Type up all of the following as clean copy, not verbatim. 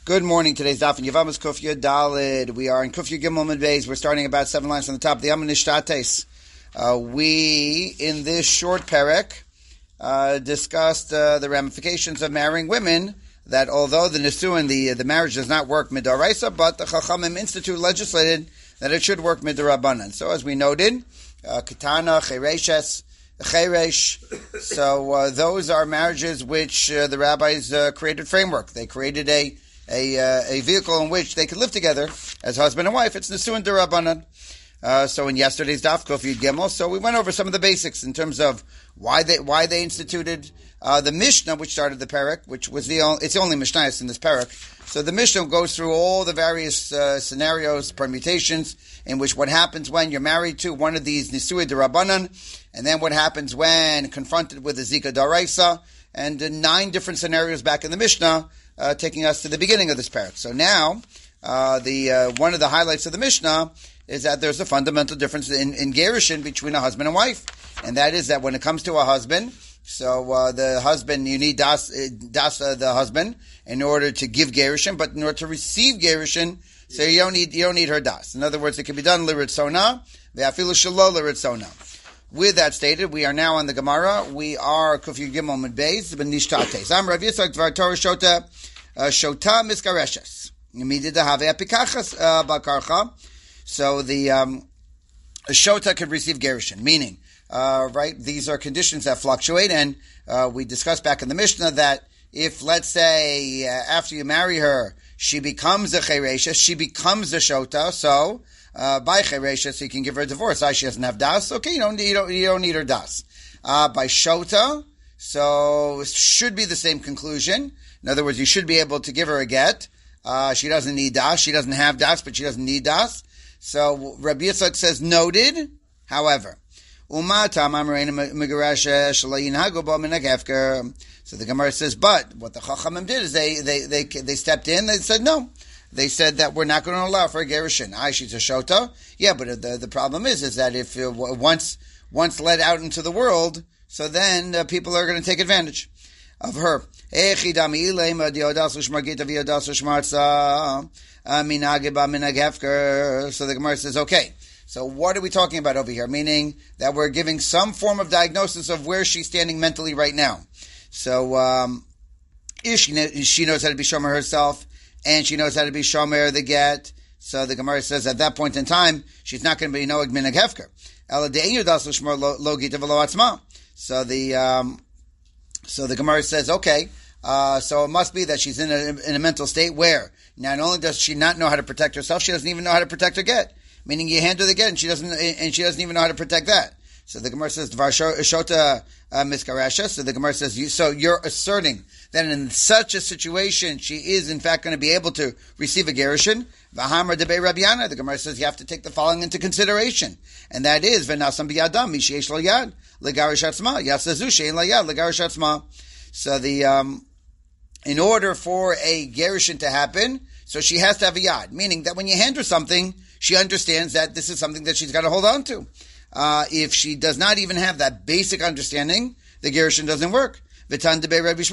Good morning. Today's daf in Yavamas Kufya Dalid. We are in Kufya Gimel Mid Beis. We're starting about 7 lines from the top of the Amud Nishtates. We, in this short perek, discussed the ramifications of marrying women, that although the Nisuin, the marriage does not work midoraisa, but the Chachamim Institute legislated that it should work midorabanan. So as we noted, Ketana, Chereshes, Cheresh. So those are marriages which the rabbis created framework. They created a vehicle in which they could live together as husband and wife. It's Nisuin D'Rabbanan. So in yesterday's Daf Kuf Yud Gimel, so we went over some of the basics in terms of why they instituted the Mishnah, which started the Perek, which was it's the only Mishnah in this Perek. So the Mishnah goes through all the various scenarios, permutations, in which what happens when you're married to one of these Nisuin D'Rabbanan, and then what happens when confronted with a Zika D'Oraisa, and 9 different scenarios back in the Mishnah, taking us to the beginning of this parak. So now, one of the highlights of the Mishnah is that there's a fundamental difference in gerushin between a husband and wife, and that is that when it comes to a husband, so the husband, you need das the husband in order to give gerushin, but in order to receive gerushin, so you don't need her das. In other words, it can be done liritzona, ve'afilu shelo liritzona. With that stated, we are now on the Gemara. We are Kuf Yud Gimel Mid Beis b'nishtates. Am Rav Yitzchak Dvar Torah Shota miskareshes. Midida have apikachas bakarcha. So the Shota could receive gerushin, meaning, right, these are conditions that fluctuate, and we discussed back in the Mishnah that if, let's say, after you marry her, she becomes a chereshes, she becomes a Shota, so by chereshes, so you can give her a divorce. She doesn't have das. Okay, you don't need her das. By Shota, so it should be the same conclusion. In other words, you should be able to give her a get. She doesn't need das. She doesn't have das, but she doesn't need das. So Rabbi Yitzchak says noted. However, so the Gemara says, but what the Chachamim did is they stepped in. They said no. They said that we're not going to allow for a gerushin. She's a Shota. Yeah, but the problem is that if once let out into the world, so then people are going to take advantage of her. So the Gemara says, okay, so what are we talking about over here? Meaning that we're giving some form of diagnosis of where she's standing mentally right now. So if she knows how to be shomer herself, and she knows how to be shomer the get, so the Gemara says at that point in time, she's not going to be noeg minag hefker. So the Gemara says, okay, so it must be that she's in a mental state where not only does she not know how to protect herself, she doesn't even know how to protect her get. Meaning you hand her the get and she doesn't even know how to protect that. So the Gemara says, Dvar Shota miskaresha. So the Gemara says, you're asserting that in such a situation, she is in fact going to be able to receive a gerushin. V'hamar debei Rabbiana. The Gemara says you have to take the following into consideration, and that is v'nasam b'yadam misheyesh lo yad legarish atzma yasazu shein lo yad legarish atzma. So in order for a gerushin to happen, so she has to have a yad, meaning that when you hand her something, she understands that this is something that she's got to hold on to. If she does not even have that basic understanding, the gerushin doesn't work. And additional to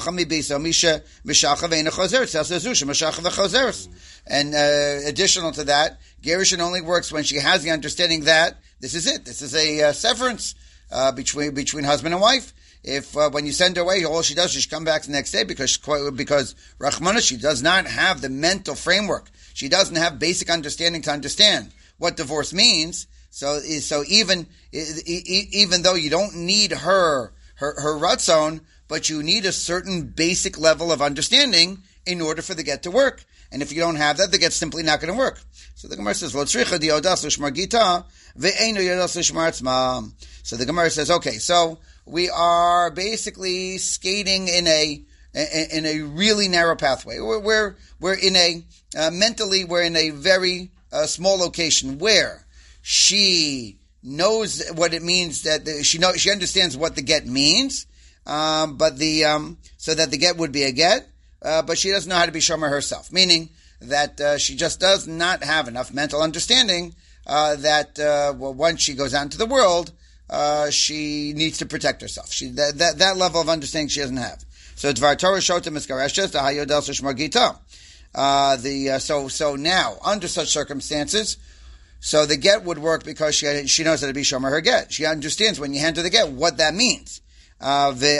that, gerushin only works when she has the understanding that this is it. This is a severance between husband and wife. If when you send her away, all she does is she come back the next day because Rachmana, she does not have the mental framework. She doesn't have basic understanding to understand what divorce means. So even though you don't need her ratzon, but you need a certain basic level of understanding in order for the get to work. And if you don't have that, the get's simply not going to work. So the Gemara says, Lo tzricha di odas l'shmar gita ve'einu yodas l'shmar atzma. So the Gemara says, okay, so we are basically skating in a really narrow pathway. We're in a mentally we're in a very small location where she knows what it means that she understands what the get means, but so that the get would be a get, but she doesn't know how to be shomer herself. Meaning that she just does not have enough mental understanding that once she goes out into the world, she needs to protect herself. That level of understanding she doesn't have. So Dvar Torah Shota Miskareshes the Hayodel Shmar Gita. So now, under such circumstances, so the get would work because she knows how to be shomer her get. She understands when you hand her the get what that means. On the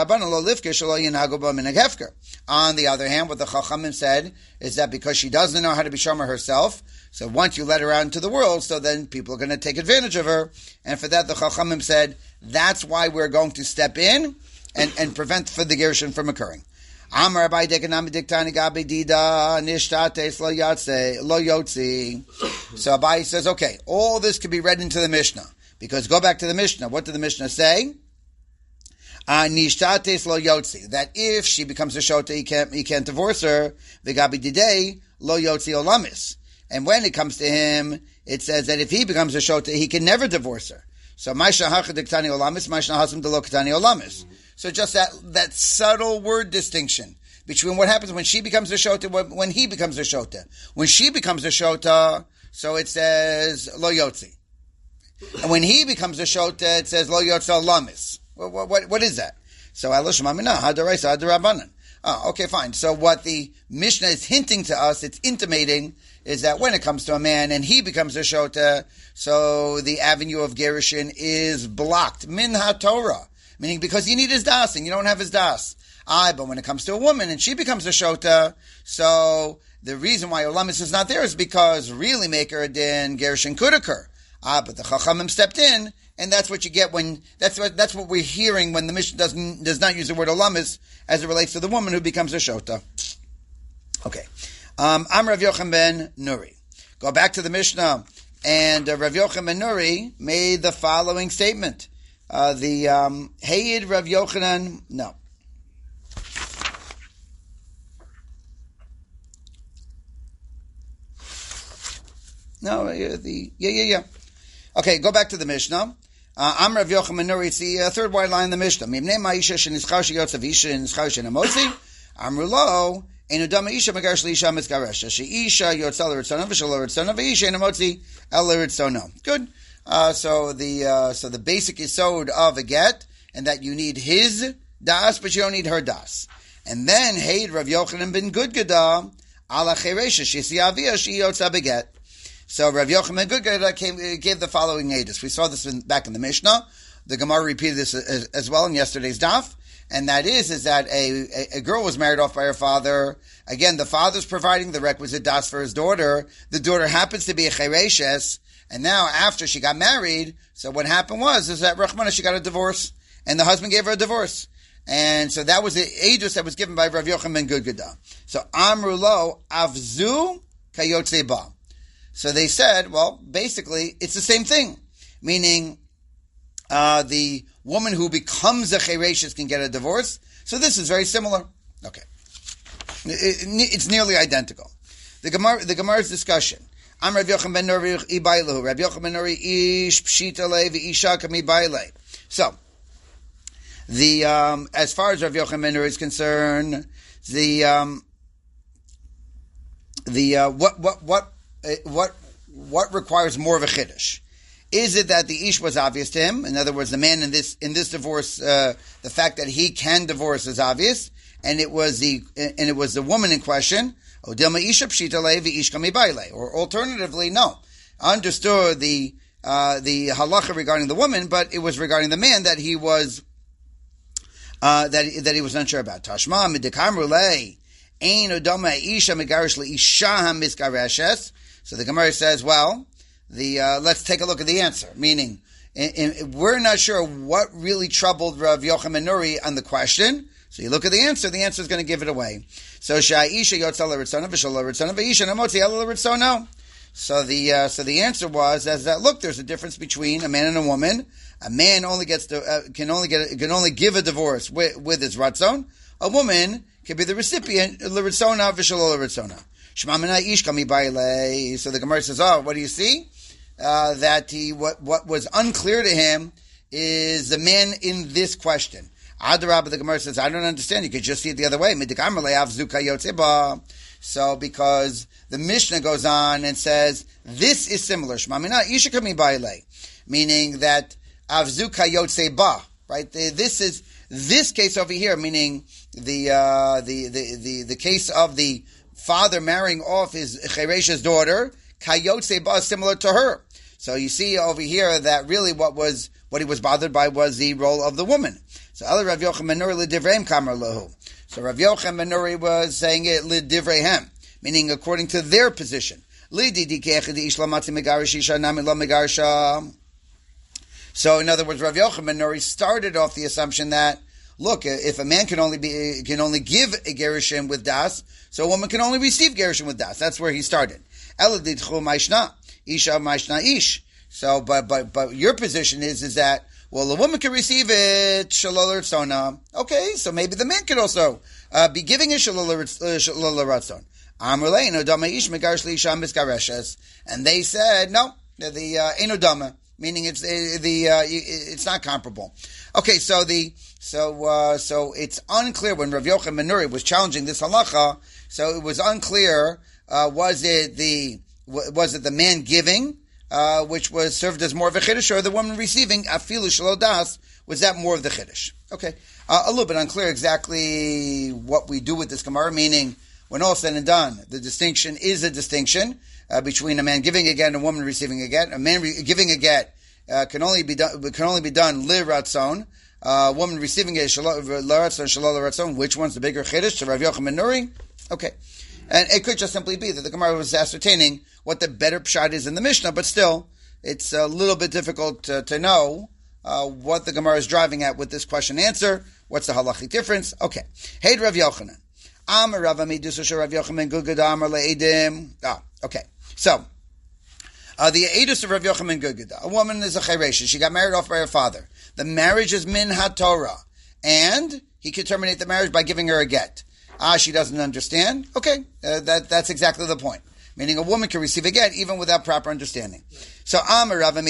other hand, what the Chachamim said is that because she doesn't know how to be shomer herself, so once you let her out into the world, so then people are going to take advantage of her. And for that, the Chachamim said, that's why we're going to step in and prevent for the gerushin from occurring. Amar Abai Dekanami Diktani Gabi Dida Nishtates Lo Yotzi. So Abai says, okay, all this could be read into the Mishnah. Because go back to the Mishnah. What did the Mishnah say? Nishtates Lo Yotzi. That if she becomes a shota, he can't divorce her. V'gabi Didei Lo Yotzi Olamis. And when it comes to him, it says that if he becomes a shota, he can never divorce her. So Maisha Hacha Diktani Olamis, Maisha Hasam Delo Ketani Olamis. So just that subtle word distinction between what happens when she becomes a shota, when he becomes a shota. When she becomes a shota, so it says lo yotzi. And when he becomes a shota, it says lo yotzi lamis. What is that? So alashmamina hadaraisa hadarabanan. Oh, okay, fine. So what the Mishnah is hinting to us, it's intimating, is that when it comes to a man and he becomes a shota, so the avenue of gerushin is blocked. Min ha-Torah. Meaning because you need his das and you don't have his das. But when it comes to a woman and she becomes a shota, so the reason why Olamis is not there is because really maker a din, gerushin could occur. But the Chachamim stepped in, and that's what you get when, that's what we're hearing when the Mishnah does not use the word Olamis as it relates to the woman who becomes a shota. Okay. I'm Rav Yochanan ben Nuri. Go back to the Mishnah, and Rav Yochanan ben Nuri made the following statement. Hayid Rav Yochanan, no. Yeah. Okay, go back to the Mishnah. I'm Rav Yochanan ben Nuri, it's the third white line in the Mishnah. Mimnei ma'isha shenischar sheyotzav isha shenischar shenamosi, amrulo, enu dama isha megarish liisha mizgaresha, sheisha yotzal l'ritzono v'shelo l'ritzono v'isha enamotzi el l'ritzono. Good. So the basic yesod of a get, and that you need his das, but you don't need her das. And then, hey, Rav Yochanan ben Gudgada, ala cheresha, shesi avia, she yotza beget. So Rav Yochanan ben Gudgada gave the following edus. We saw this back in the Mishnah. The Gemara repeated this as well in yesterday's daf. And that is that a girl was married off by her father. Again, the father's providing the requisite das for his daughter. The daughter happens to be a chereshes. And now, after she got married, so what happened is that Rachmana, she got a divorce, and the husband gave her a divorce. And so that was the edus that was given by Rav Yochanan ben Gudgada. So, Amrulo avzu kayotze ba. So they said, well, basically, it's the same thing. Meaning, the woman who becomes a chereshes can get a divorce. So this is very similar. Okay. It's nearly identical. The Gemara's discussion. I'm Rav Yochanan ben Nuri ibailahu. Rav Yochanan ben Nuri ish pshita le v'isha kami baile. So, as far as Rav Yochanan ben Nuri is concerned, what requires more of a chiddush? Is it that the ish was obvious to him? In other words, the man in this divorce, the fact that he can divorce is obvious, and it was the woman in question. Or alternatively, no. Understood the halacha regarding the woman, but it was regarding the man that he was that he was unsure about. Tashma midekamrulei ein odama isha megarish leisha hamizgareshes. So the Gemara says, well, let's take a look at the answer. Meaning, we're not sure what really troubled Rav Yochanan ben Nuri on the question. So you look at the answer is going to give it away. So Sha'isha yotzal l'ritzona v'shalo ritzona v'isha namotzi el l'ritzono. So the answer was that look, there's a difference between a man and a woman. A man only can only give a divorce with his ratzon. A woman can be the recipient l'ritzona v'shalo l'ritzona. Shema mina ish kami baile. So the Gemara says, oh, what do you see? That what was unclear to him is the man in this question. Adarab, the Gemara says, I don't understand. You could just see it the other way. So, because the Mishnah goes on and says, this is similar. Meaning that avzuka yotze ba, right? This case over here, meaning the case of the father marrying off his Cheresha's daughter, Kayotse Ba, similar to her. So you see over here that really what he was bothered by was the role of the woman. So Ela Rav Yochanan ben Nuri l'divreim kamar lahu. So Rav Yochanan ben Nuri was saying it l'divreihem, meaning according to their position. So in other words, Rav Yochanan ben Nuri started off the assumption that, look, if a man can only give a gerushin with das, so a woman can only receive gerushin with das. That's where he started. So, but your position is that, well, a woman can receive it shalol ratzona. Okay, so maybe the man can also be giving it shalol ratzon. And they said no, the enodama, meaning it's not comparable. Okay, so it's unclear when Rav Yochanan ben Nuri was challenging this halacha. So it was unclear. Was it the man giving, which was served as more of a chiddush, or the woman receiving afilu shelo das? Was that more of the chiddush? Okay, a little bit unclear exactly what we do with this Gemara. Meaning, when all said and done, the distinction is a distinction between a man giving a get and a woman receiving a get. A man giving a get can only be done li ratzon. A woman receiving a shalol ratzon. Which one's the bigger chiddush? To Rav Yochanan ben Nuri? Okay. And it could just simply be that the Gemara was ascertaining what the better pshat is in the Mishnah, but still, it's a little bit difficult to know what the Gemara is driving at with this question and answer. What's the halachic difference? Okay. Hey, Rav Yochanan. Amar Rav Amidus Rav Yochanan Gugad Amar Le'edim. Okay. So, the Edus of Rav Yochanan Gugad. A woman is a Cheresha. She got married off by her father. The marriage is min ha-Torah. And he could terminate the marriage by giving her a get. She doesn't understand. Okay, that's exactly the point. Meaning a woman can receive a get even without proper understanding. So now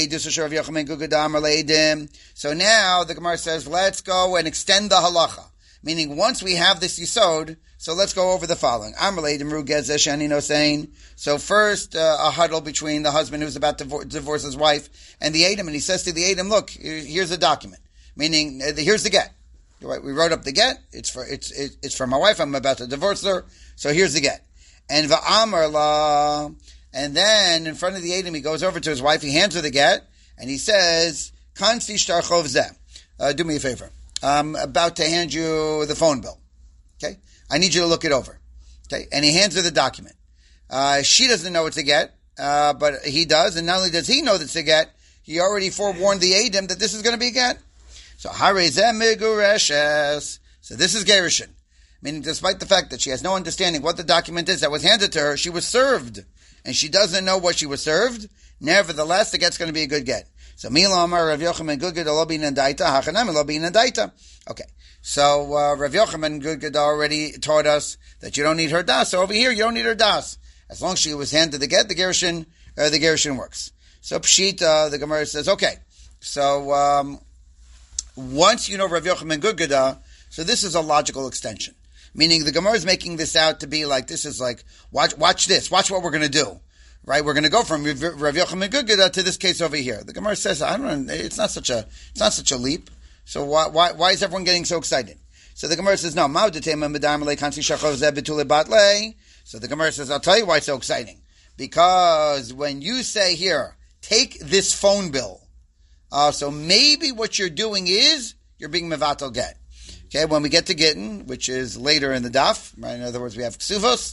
the Gemara says, let's go and extend the halacha. Meaning once we have this yisod, so let's go over the following. So first, a huddle between the husband who's about to divorce his wife and the Edom, and he says to the Edom, look, here's a document. Meaning, here's the get. Right, we wrote up the get. It's for my wife. I'm about to divorce her. So here's the get. And va'amar la, and then in front of the Edom, he goes over to his wife. He hands her the get, and he says, "Kansi shtarchov zeh. Do me a favor. I'm about to hand you the phone bill. Okay, I need you to look it over. Okay." And he hands her the document. She doesn't know it's a get, but he does. And not only does he know that it's a get, he already forewarned the Edom that this is going to be a get. So harezeh migureshes. So this is gerushin, meaning despite the fact that she has no understanding what the document is that was handed to her, she was served, and she doesn't know what she was served. Nevertheless, the get's going to be a good get. So Mila Amar Rav Yochanan Gugad lo bin daita hachanam lo bin daita. Okay, so Rav Yochanan Gugad already taught us that you don't need her das. So over here, you don't need her das. As long as she was handed the get, the gerushin works. So Pshita, the Gemara says, okay, so. Once you know Rav Yochanan Gugada, so this is a logical extension. Meaning the Gemara is making this out to be like, this is like, watch this, watch what we're going to do. Right? We're going to go from Rav Yochanan Gugada to this case over here. The Gemara says, I don't know, it's not such a leap. So why is everyone getting so excited? So the Gemara says, no, so the Gemara says, I'll tell you why it's so exciting. Because when you say here, take this phone bill, so maybe what you're doing is you're being mevatel get. Okay, when we get to Gittin, which is later in the daf, right? In other words, we have ksuvos.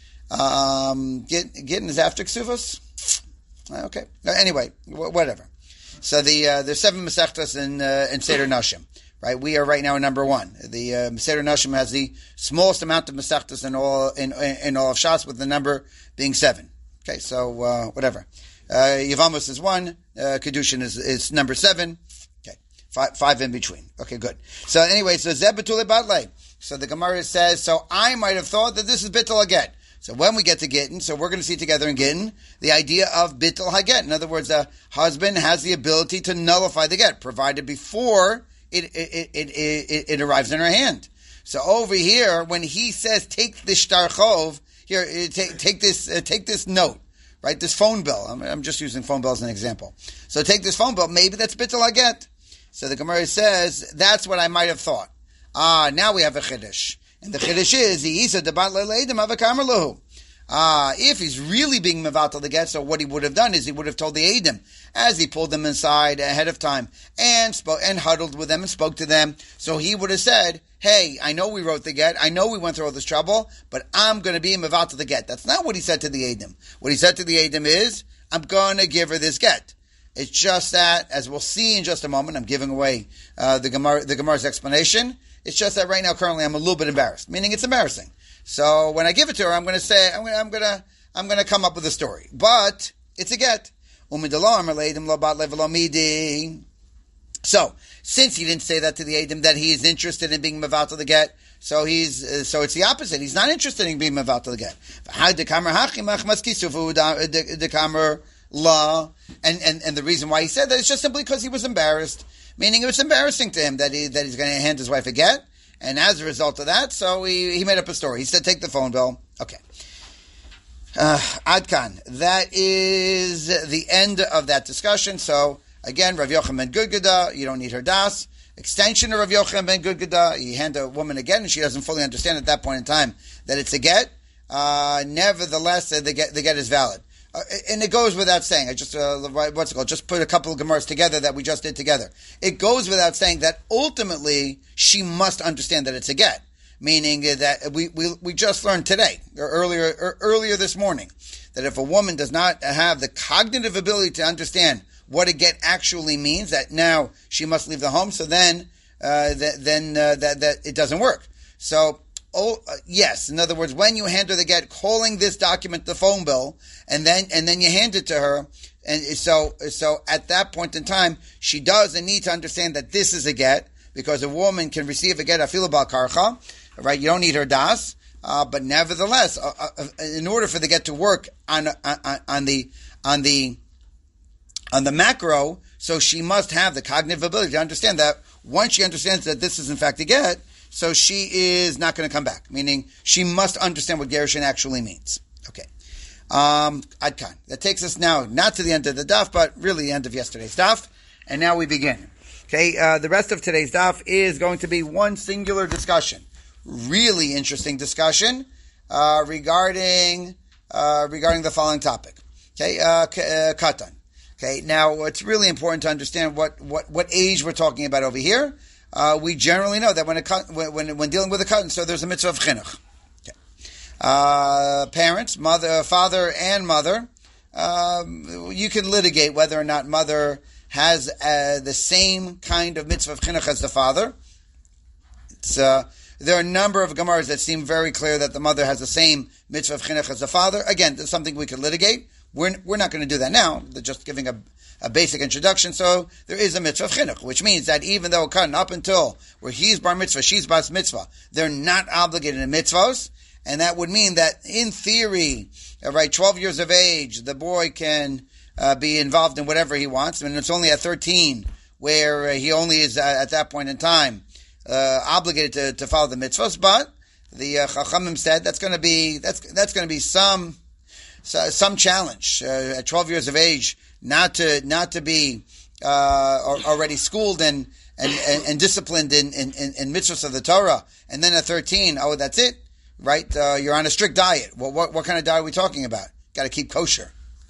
Gittin is after ksuvos. Okay. Anyway, whatever. So there's 7 mesechtas in Seder Nashim. Right, we are right now in number 1. The Seder Nashim has the smallest amount of mesechtas in all of Shas, with the number being 7. Okay, so whatever. Yevamos is 1. Kedushin is number 7. Okay, 5 in between. Okay, good. So anyway, so Zeh B'tule Batle. So the Gemara says, so I might have thought that this is Bittul Haget. So when we get to Gittin, so we're going to see together in Gittin the idea of Bittul Haget. In other words, a husband has the ability to nullify the get, provided before it arrives in her hand. So over here, when he says, take this shtarchov, here, take this note. Right, this phone bill. I'm just using phone bill as an example. So take this phone bill. Maybe that's bittul haget. So the Gemara says that's what I might have thought. Now we have a chiddush, and the chiddush is the isa debat le'leidim avakamar lahu. If he's really being mevatel the get, so what he would have done is he would have told the Eidim as he pulled them inside ahead of time and huddled with them and spoke to them. So he would have said, hey, I know we wrote the get, I know we went through all this trouble, but I'm going to be mevatel the get. That's not what he said to the Eidim. What he said to the Eidim is, I'm going to give her this get. It's just that, as we'll see in just a moment, I'm giving away the Gemara's explanation. It's just that right now, currently, I'm a little bit embarrassed. Meaning, it's embarrassing. So when I give it to her, I'm going to say, I'm going to come up with a story. But it's a get. So since he didn't say that to the Eidim that he is interested in being mevatel the get, so it's the opposite. He's not interested in being mevatel the get. Law, and the reason why he said that is just simply because he was embarrassed. Meaning it was embarrassing to him that he's going to hand his wife a get, and as a result of that, so he made up a story. He said, take the phone bill. Okay. Adkan. That is the end of that discussion. So, again, Rav Yochanan ben Gudgada, you don't need her das. Extension of Rav Yochanan ben Gudgada, you hand a woman a get, and she doesn't fully understand at that point in time that it's a get. Nevertheless, the get is valid. And it goes without saying. I just just put a couple of Gemaras together that we just did together. It goes without saying that ultimately she must understand that it's a get, meaning that we just learned today or earlier this morning that if a woman does not have the cognitive ability to understand what a get actually means, that now she must leave the home. So then that it doesn't work. So. Yes. In other words, when you hand her the get, calling this document the phone bill, and then you hand it to her, and so at that point in time, she does need to understand that this is a get, because a woman can receive a get afila bal karcha, right? You don't need her das, but nevertheless, in order for the get to work on the macro, so she must have the cognitive ability to understand that. Once she understands that this is in fact a get, so she is not going to come back, meaning she must understand what gerushin actually means. Okay. Adkan. That takes us now not to the end of the daf, but really the end of yesterday's daf. And now we begin. Okay. The rest of today's daf is going to be one singular discussion. Really interesting discussion, regarding the following topic. Okay. Katan. Okay. Now it's really important to understand what age we're talking about over here. We generally know that when dealing with a katan, so there's a mitzvah of chinuch. Okay. Parents, father and mother, you can litigate whether or not mother has the same kind of mitzvah of chinuch as the father. There are a number of gemaras that seem very clear that the mother has the same mitzvah of chinuch as the father. Again, that's something we could litigate. We're not going to do that now. They're just giving a basic introduction. So there is a mitzvah of chinuch, which means that even though a katan up until where he's bar mitzvah, she's bas mitzvah, they're not obligated in mitzvahs, and that would mean that in theory, right, 12 years of age, the boy can be involved in whatever he wants. I mean, it's only at 13 where he only is at that point in time obligated to follow the mitzvahs. But the Chachamim said that's going to be some challenge at 12 years of age. Not to be already schooled and disciplined in mitzvahs of the Torah, and then at 13, that's it, right? You're on a strict diet. Well, what kind of diet are we talking about? Got to keep kosher.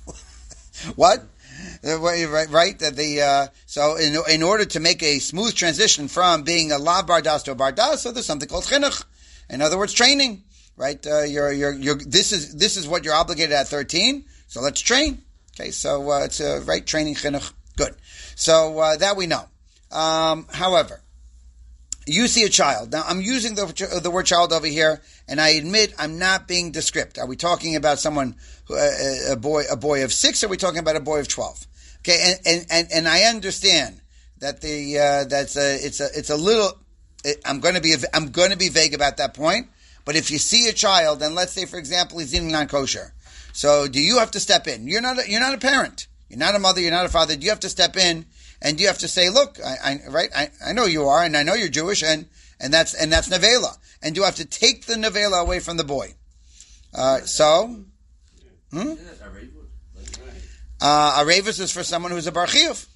What? Right? So in order to make a smooth transition from being a lav bardas to a bardas, so there's something called chinuch. In other words, training. Right? This is what you're obligated at 13. So let's train. Okay, so it's right training chinuch. Good. So that we know. However, you see a child. Now I'm using the word child over here, and I admit I'm not being descriptive. Are we talking about someone a boy of 6? Or are we talking about a boy of 12? Okay, and I understand that it's a little. I'm going to be vague about that point. But if you see a child, and let's say, for example, he's eating non-kosher, so do you have to step in? You're not a parent. You're not a mother. You're not a father. Do you have to step in and do you have to say, look, I know you are, and I know you're Jewish, and that's nevela, and do you have to take the nevela away from the boy? Arevus is for someone who's a bar chiyuv.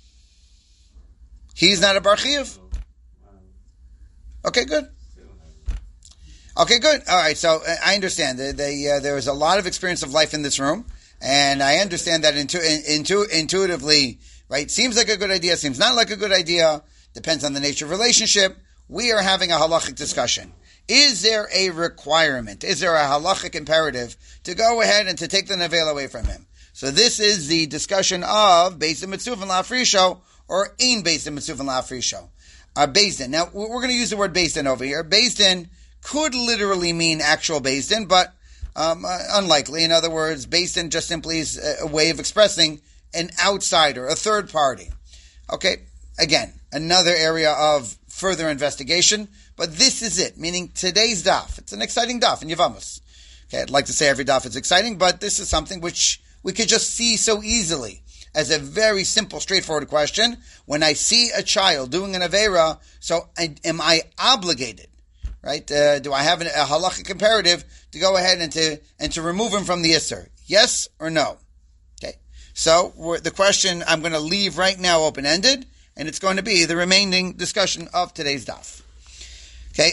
He's not a bar chiyuv. Okay, good. Okay, good. All right, so I understand. There is a lot of experience of life in this room, and I understand that intuitively, right? Seems like a good idea, seems not like a good idea, depends on the nature of relationship. We are having a halachic discussion. Is there a requirement? Is there a halachic imperative to go ahead and to take the nevela away from him? So this is the discussion of Beis Din Mitzuvin La'afrisho or Ein Beis Din Mitzuvin La'afrisho. Beis Din. Now, we're going to use the word Beis Din over here. Beis Din could literally mean actual Beis Din, but unlikely. In other words, Beis Din just simply is a way of expressing an outsider, a third party. Okay, again, another area of further investigation, but this is it, meaning today's daf. It's an exciting daf in Yevamos. Okay, I'd like to say every daf is exciting, but this is something which we could just see so easily as a very simple, straightforward question. When I see a child doing an Aveira, so am I obligated, right? Do I have a halachic imperative to go ahead and to remove him from the Isser? Yes or no? Okay. So the question I'm going to leave right now open-ended, and it's going to be the remaining discussion of today's daf. Okay.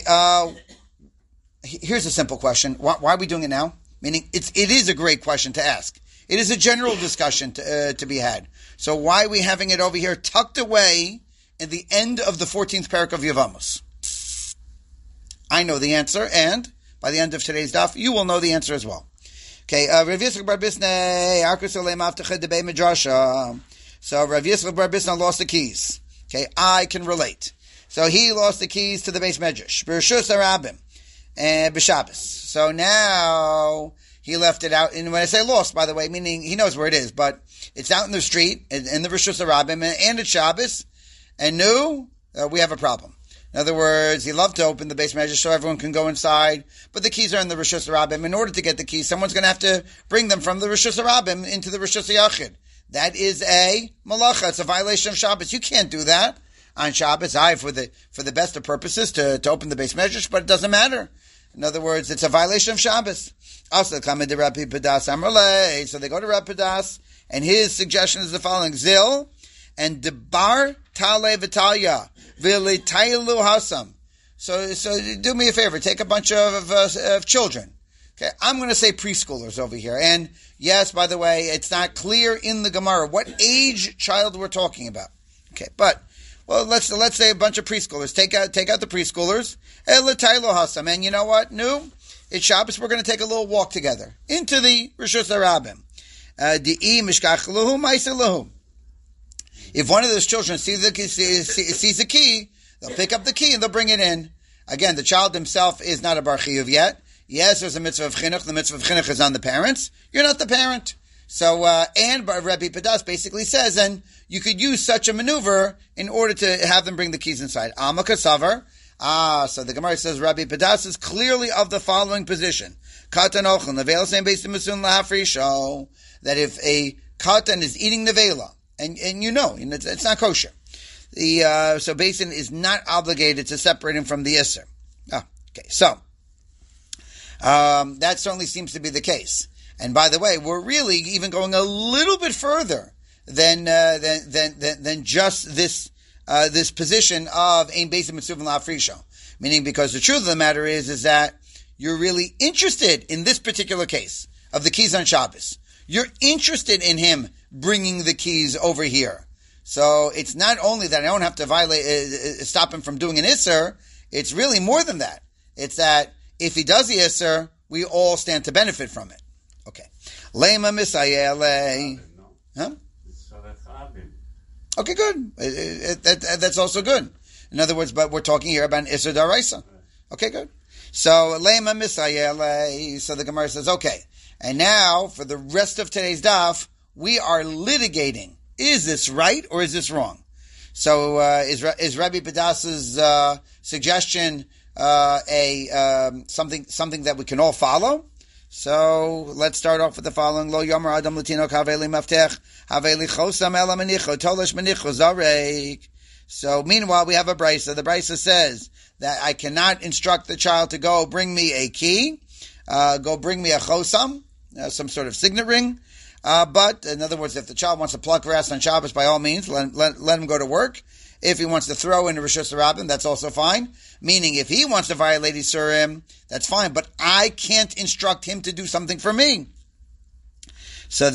Here's a simple question. Why are we doing it now? Meaning, it is a great question to ask. It is a general discussion to be had. So why are we having it over here tucked away in the end of the 14th parak of Yevamos? I know the answer, and by the end of today's daf, you will know the answer as well. Okay, Rav Yitzchak Bar Bisnei, Arkus Olei Mavtecha Debei Midrasha. So Rav Yitzchak Bar Bisnei lost the keys. Okay, I can relate. So he lost the keys to the Beis Medrash, B'Reshus HaRabim, and B'Shabbos. So now he left it out. And when I say lost, by the way, meaning he knows where it is, but it's out in the street, in the Reshus HaRabim, and it's Shabbos, and we have a problem. In other words, he loved to open the Beis Medrash so everyone can go inside, but the keys are in the Reshus HaRabim. In order to get the keys, someone's going to have to bring them from the Reshus HaRabim into the Reshus HaYachid. That is a malacha. It's a violation of Shabbos. You can't do that on Shabbos. For the best of purposes to open the Beis Medrash, but it doesn't matter. In other words, it's a violation of Shabbos. Also, so they go to Rabbi Padas, and his suggestion is the following: Zil and Debar Tale Vitalia Vilitailu Hasam. So do me a favor, take a bunch of children. Okay, I'm going to say preschoolers over here. And yes, by the way, it's not clear in the Gemara what age child we're talking about. Okay, but let's say a bunch of preschoolers. Take out the preschoolers. And you know what? It's Shabbos. We're going to take a little walk together into the Reshus HaRabim. If one of those children sees the key, they'll pick up the key and they'll bring it in. Again, the child himself is not a bar chiyuv yet. Yes, there's a mitzvah of chinuch. The mitzvah of chinuch is on the parents. You're not the parent. So, and Rabbi Padas basically says, and you could use such a maneuver in order to have them bring the keys inside. Amaka Savar. So the Gemara says Rabbi Padas is clearly of the following position. Katan ochel nevela same Beis Din Mitzuvin La'afrisho, that if a katan is eating nevela, and it's not kosher, so Beis Din is not obligated to separate him from the Isser. Okay, so that certainly seems to be the case. And by the way, we're really even going a little bit further than just this position of Ein Beis Din Mitzuvin La'afrisho. Meaning, because the truth of the matter is that you're really interested in this particular case of the keys on Shabbos. You're interested in him bringing the keys over here. So it's not only that I don't have to stop him from doing an Isser, it's really more than that. It's that if he does the Isser, we all stand to benefit from it. Okay. Lema Misayele. Huh? Okay, good. That's also good. In other words, but we're talking here about an Isser Daraisa. Okay, good. So, Lema Misayele. So the Gemara says, okay. And now, for the rest of today's daf, we are litigating. Is this right or is this wrong? So, is Rabbi Padas's suggestion something that we can all follow? So let's start off with the following: Lo Yomer Adam Latino Haveli Maftech Haveli Chosam Ela Menicho Tolish Menicho Zarek. So meanwhile, we have a brisa. The brisa says that I cannot instruct the child to go bring me a key, go bring me a chosam, some sort of signet ring. But in other words, if the child wants to pluck grass on Shabbos, by all means, let him go to work. If he wants to throw in a Rishus Rabbim, that's also fine. Meaning, if he wants to violate Isurim, that's fine. But I can't instruct him to do something for me. So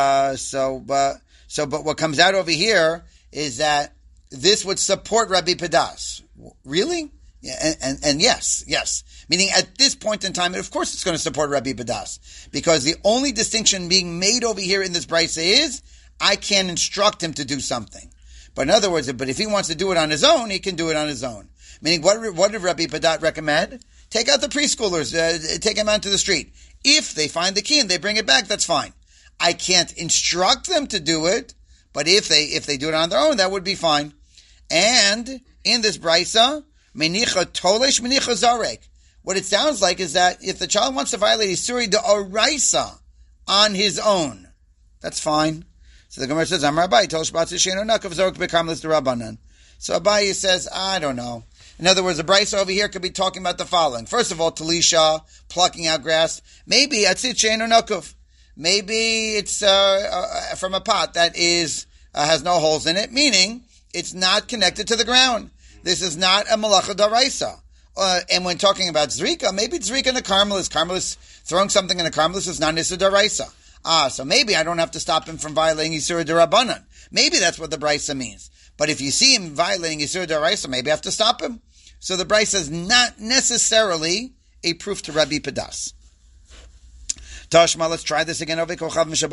but what comes out over here is that this would support Rabbi Padas. Really? Yeah, and yes. Meaning at this point in time, of course it's going to support Rabbi Padas. Because the only distinction being made over here in this brisa is, I can't instruct him to do something. But in other words, but if he wants to do it on his own, he can do it on his own. Meaning, what did Rabbi Padat recommend? Take out the preschoolers, take them out to the street. If they find the key and they bring it back, that's fine. I can't instruct them to do it, but if they do it on their own, that would be fine. And in this brisa, menicha tolesh, menicha zarek. What it sounds like is that if the child wants to violate Isuri d'oraisa on his own, that's fine. So the Gemara says, Amar Abaye, Tol Shbatz Yishenu Nakav Zorek Bekamlis D'Rabbanan. So Abaye says, I don't know. In other words, the brisa over here could be talking about the following. First of all, Talisha, plucking out grass. Maybe Atzit Sheinu Nakav. Maybe it's from a pot that has no holes in it, meaning it's not connected to the ground. This is not a malacha d'oraisa. And when talking about zrika, maybe it's zrika in a karmelis. Karmelis throwing something in a karmelis is not nisa d'oraisa. So maybe I don't have to stop him from violating Yisur D'Rabbanan. Maybe that's what the brisa means. But if you see him violating Yisur D'Oraisa, maybe I have to stop him. So the brisa is not necessarily a proof to Rabbi Padas. Tashma, let's try this again. Ve'al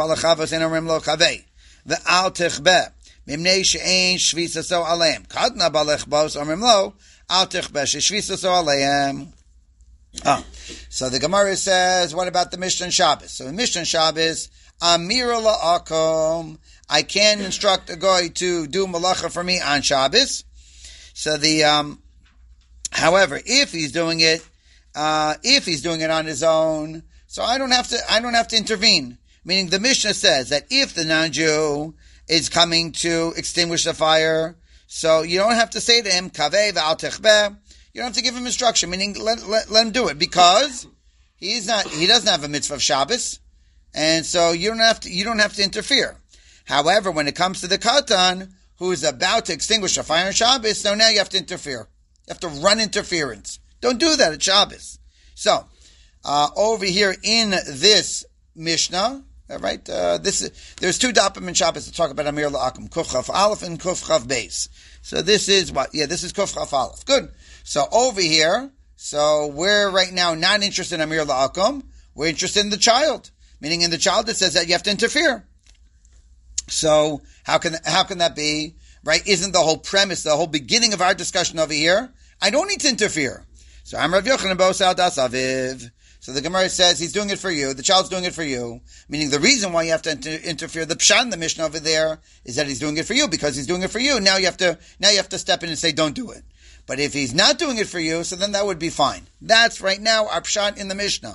tichbe mimnei she'ein shvisaso aleim. Kadna balechbos omrim lo al tichbe she'shvisaso aleim. So the Gemara says, what about the Mishnah Shabbos? So in Mishnah Shabbos, Amir la'akom, I can instruct a guy to do malacha for me on Shabbos. So however, if he's doing it on his own, so I don't have to intervene. Meaning the Mishnah says that if the non-Jew is coming to extinguish the fire, so you don't have to say to him, Kaveh v'al techbeh. You don't have to give him instruction, meaning let him do it, because he doesn't have a mitzvah of Shabbos, and so you don't have to interfere. However, when it comes to the katan who is about to extinguish a fire on Shabbos, so now you have to interfere. You have to run interference. Don't do that at Shabbos. So over here in this Mishnah, right? There's two dapim in Shabbos to talk about Amir la'akum, Kuf Chaf Aleph and Kuf Chaf Beis. So this is what? Yeah, this is Kuf Chaf Aleph. Good. So over here, so we're right now not interested in Amir la'akum. We're interested in the child. Meaning in the child it says that you have to interfere. So how can that be? Right? Isn't the whole premise, the whole beginning of our discussion over here, I don't need to interfere. So I'm Rav Yochanan Bosal Das Aviv. So the Gemara says he's doing it for you. The child's doing it for you. Meaning the reason why you have to interfere, the pshat in the Mishnah over there is that he's doing it for you because he's doing it for you. Now you have to step in and say don't do it. But if he's not doing it for you, so then that would be fine. That's right now our pshat in the Mishnah.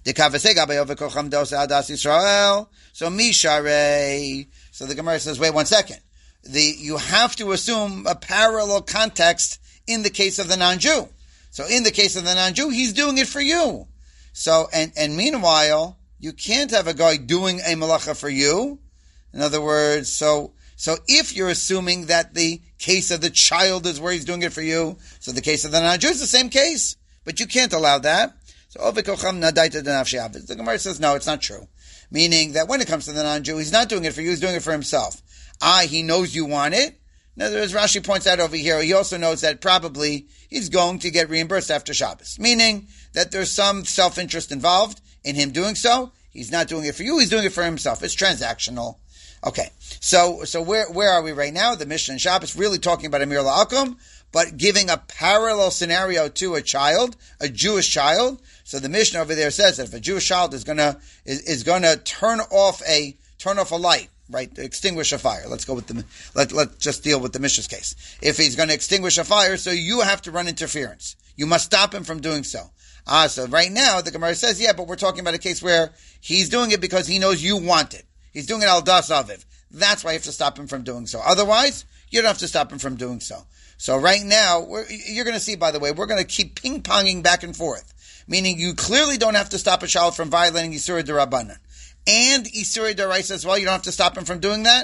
So Misharei. So the Gemara says, wait 1 second. You have to assume a parallel context in the case of the non-Jew. So in the case of the non-Jew, he's doing it for you. So, and meanwhile, you can't have a guy doing a malacha for you. In other words, so if you're assuming that the case of the child is where he's doing it for you, so the case of the non-Jew is the same case, but you can't allow that. So, the Gemara says, no, it's not true. Meaning that when it comes to the non-Jew, he's not doing it for you, he's doing it for himself. He knows you want it. In other words, Rashi points out over here, he also knows that probably he's going to get reimbursed after Shabbos. Meaning that there's some self-interest involved in him doing so. He's not doing it for you, he's doing it for himself. It's transactional. Okay. So where are we right now? The Mishnah and Shabbos really talking about Amir la'akum, but giving a parallel scenario to a child, a Jewish child. So the Mishnah over there says that if a Jewish child is gonna turn off a light, right, to extinguish a fire. Let's just deal with the Mishnah's case. If he's going to extinguish a fire, so you have to run interference. You must stop him from doing so. So right now the Gemara says, yeah, but we're talking about a case where he's doing it because he knows you want it. He's doing it al das aviv. That's why you have to stop him from doing so. Otherwise, you don't have to stop him from doing so. So right now, you're going to see, by the way, we're going to keep ping-ponging back and forth. Meaning you clearly don't have to stop a child from violating Yisur D'Rabbanan. And Yisur D'Oraisa as well, you don't have to stop him from doing that.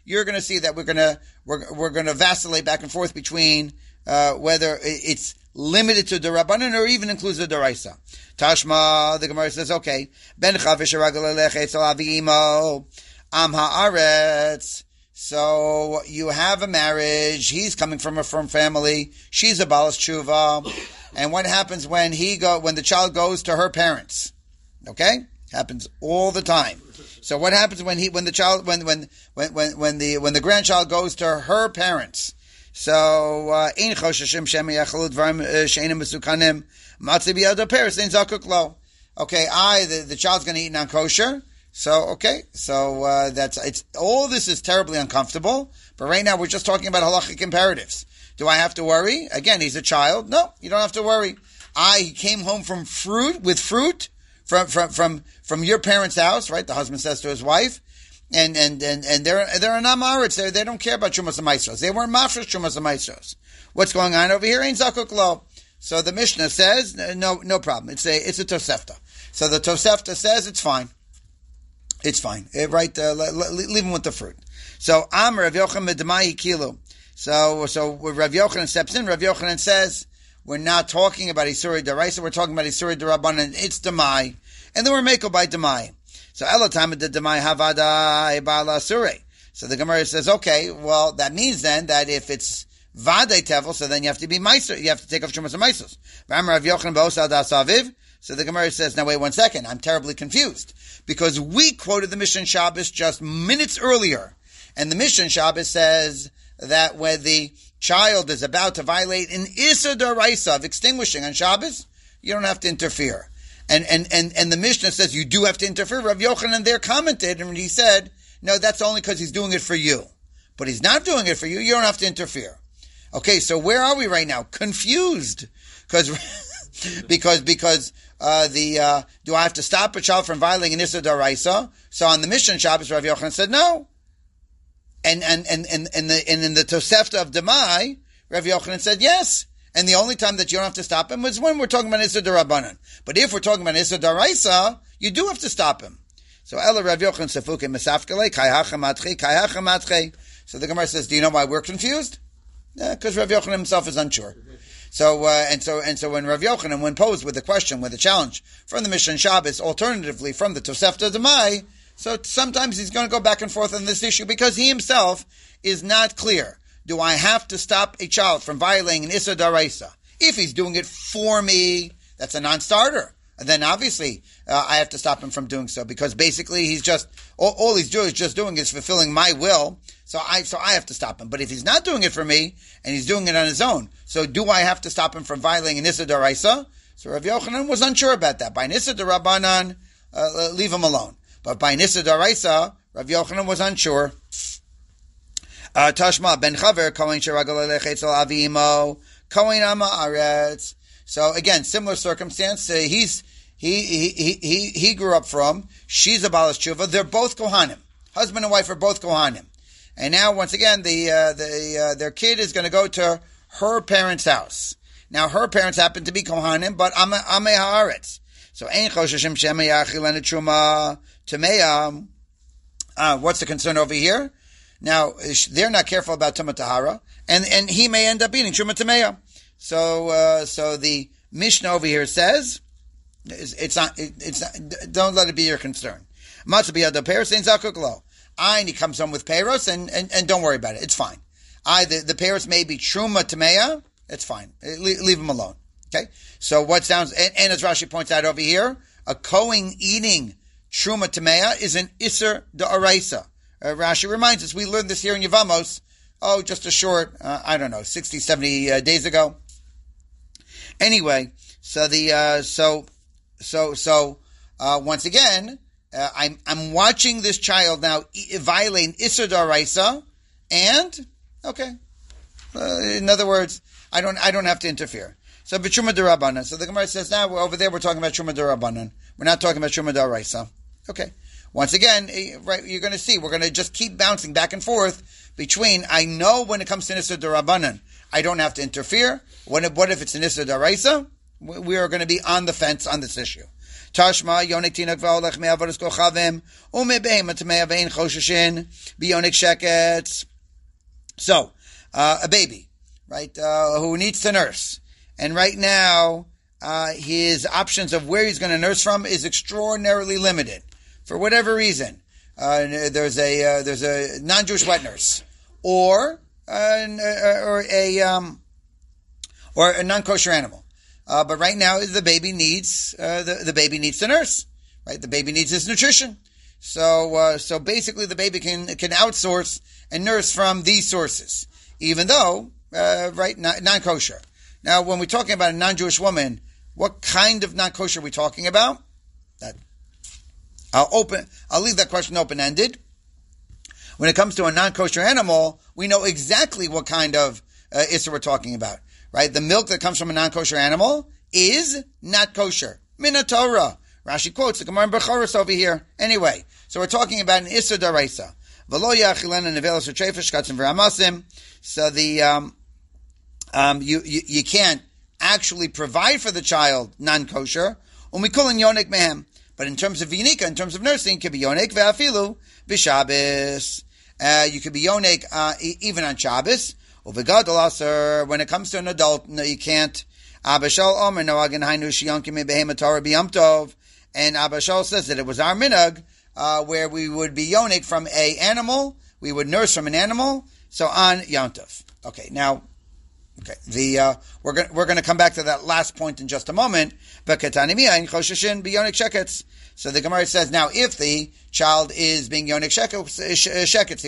you're going to see that we're going to vacillate back and forth between whether it's limited to the Rabbanan or even includes the Daraisa. Tashma, the Gemara says, okay, Ben Chavish Avimo Am Haaretz. So you have a marriage. He's coming from a firm family. She's a Balas Tshuva. And what happens when the child goes to her parents? Okay, happens all the time. So what happens when the grandchild goes to her parents? So in chosheshim shem yachalut dvarim she'enim mesukanim matzi biyado peres ein zakuk lo. Okay, the child's going to eat non-kosher. So it's all this is terribly uncomfortable. But right now we're just talking about halachic imperatives. Do I have to worry? Again, he's a child. No, you don't have to worry. He came home from fruit from your parents' house, right? The husband says to his wife, and they're a namaritz. They don't care about Chumas HaMaisros. They weren't mafresh Chumas HaMaisros. What's going on over here? Ain't zakuk lo. So the Mishnah says no problem. It's a Tosefta. So the Tosefta says it's fine. It's fine. Right? Leave him with the fruit. So Amr Rav Yochanan Medamai Kilu. So Rav Yochanan steps in. Rav Yochanan says, we're not talking about Isurei Daraisa, we're talking about Isurei Darabanan, it's Demai. And then we're Meko by Demai. So Elotam de Demai Havada Ebala Surei. So the Gemara says, okay, well, that means then that if it's Vade Tevel, so then you have to be Meiser, you have to take off Shumas and Meisos. Rav Yochanan Ba'osad Asaviv. So the Gemara says, now wait 1 second, I'm terribly confused. Because we quoted the Mishnah Shabbos just minutes earlier. And the Mishnah Shabbos says that when the child is about to violate an Issa D'Oraisa of extinguishing on Shabbos, you don't have to interfere. And the Mishnah says you do have to interfere. Rav Yochanan there commented and he said, no, that's only because he's doing it for you. But he's not doing it for you, you don't have to interfere. Okay, so where are we right now? Confused. Because do I have to stop a child from violating an Issa D'Oraisa? So on the Mishnah Shabbos, Rav Yochanan said no. And in the Tosefta of Demai, Rav Yochanan said yes. And the only time that you don't have to stop him was when we're talking about Issa D'Rabbanan. But if we're talking about Issa D'Oraisa, you do have to stop him. So Ela Rav Yochanan Sefuke Mesafkele Kai Hachamatche. So the Gemara says, do you know why we're confused? Yeah, because Rav Yochanan himself is unsure. So when Rav Yochanan, when posed with a question, with a challenge from the Mishnah Shabbos, alternatively from the Tosefta Demai, so sometimes he's going to go back and forth on this issue because he himself is not clear. Do I have to stop a child from violating an Issa D'Oraisa? If he's doing it for me, that's a non-starter. Then obviously I have to stop him from doing so because basically he's just all he's doing is fulfilling my will. So I have to stop him. But if he's not doing it for me and he's doing it on his own, so do I have to stop him from violating an Issa D'Oraisa? So Rav Yochanan was unsure about that. By an Issa D'Rabbanan, leave him alone. But by Nissa D'Oraisa, Rav Yochanan was unsure. Tashma ben Chaver Kohen Sheragal Lechetzel Avimo Kohen Ama Aretz. So again, similar circumstance. He grew up from. She's a Balas Tshuva. They're both Kohanim. Husband and wife are both Kohanim. And now once again, their kid is going to go to her parents' house. Now her parents happen to be Kohanim, but Amei Haaretz. So Ein Chosheshim Shemei Achilenu Truma Tameya. What's the concern over here? Now they're not careful about Tumah Tahara, and he may end up eating Truma Tameya. So the Mishnah over here says it's not. Don't let it be your concern. Matzah biyado peros ein zakuk lo. And he comes home with peros, and don't worry about it. It's fine. The peros may be Truma Tameya. It's fine. Leave him alone. Okay. So what sounds, and as Rashi points out over here, a Kohen eating Truma Tameya is an Isser D'Oraisa. Rashi reminds us, we learned this here in Yevamos, just a short, 60, 70 days ago. Anyway, once again, I'm watching this child now violate Isser D'Oraisa, and, okay. In other words, I don't have to interfere. So, b'Truma D'Rabbanan. So the Gemara says, now over there we're talking about Truma D'Rabbanan. We're not talking about Truma D'Oraisa. Okay. Once again, right, you're going to see, we're going to just keep bouncing back and forth between, I know when it comes to Nissa D'Rabbanan, I don't have to interfere. What if it's an Nissa D'Oraisa? We are going to be on the fence on this issue. Tashma yonik tinok v'olech me'avodas kochavim u'mebehema tamei avein chosheshin b'yonik sheketz. So, a baby, right, who needs to nurse. And right now, his options of where he's going to nurse from is extraordinarily limited. For whatever reason. There's a non-Jewish wet nurse. Or a non-kosher animal. But right now, the baby needs, the baby needs to nurse. Right? The baby needs his nutrition. So basically the baby can outsource and nurse from these sources, even though, non-kosher. Now, when we're talking about a non-Jewish woman, what kind of non-kosher are we talking about? I'll leave that question open-ended. When it comes to a non-kosher animal, we know exactly what kind of issur we're talking about, right? The milk that comes from a non-kosher animal is not kosher. Mina Torah. Rashi quotes the Gemara in Bechoros over here. Anyway, so we're talking about an issur daraisa. So you can't actually provide for the child non-kosher. But in terms of vinika, in terms of nursing, it could be yonik ve'afilu b'Shabbos. You could be yonik even on Shabbos. Uvegadol aser. When it comes to an adult, no, you can't. Abba Shol omer noagen hainu sheyonkim behema Torah b'yom tov. And Abba Shol says that it was our minhag where we would be yonik from a animal, we would nurse from an animal. So on Yom Tov. Okay, now. Okay, we're going to come back to that last point in just a moment. So the Gemara says now, if the child is being yonik sheketz,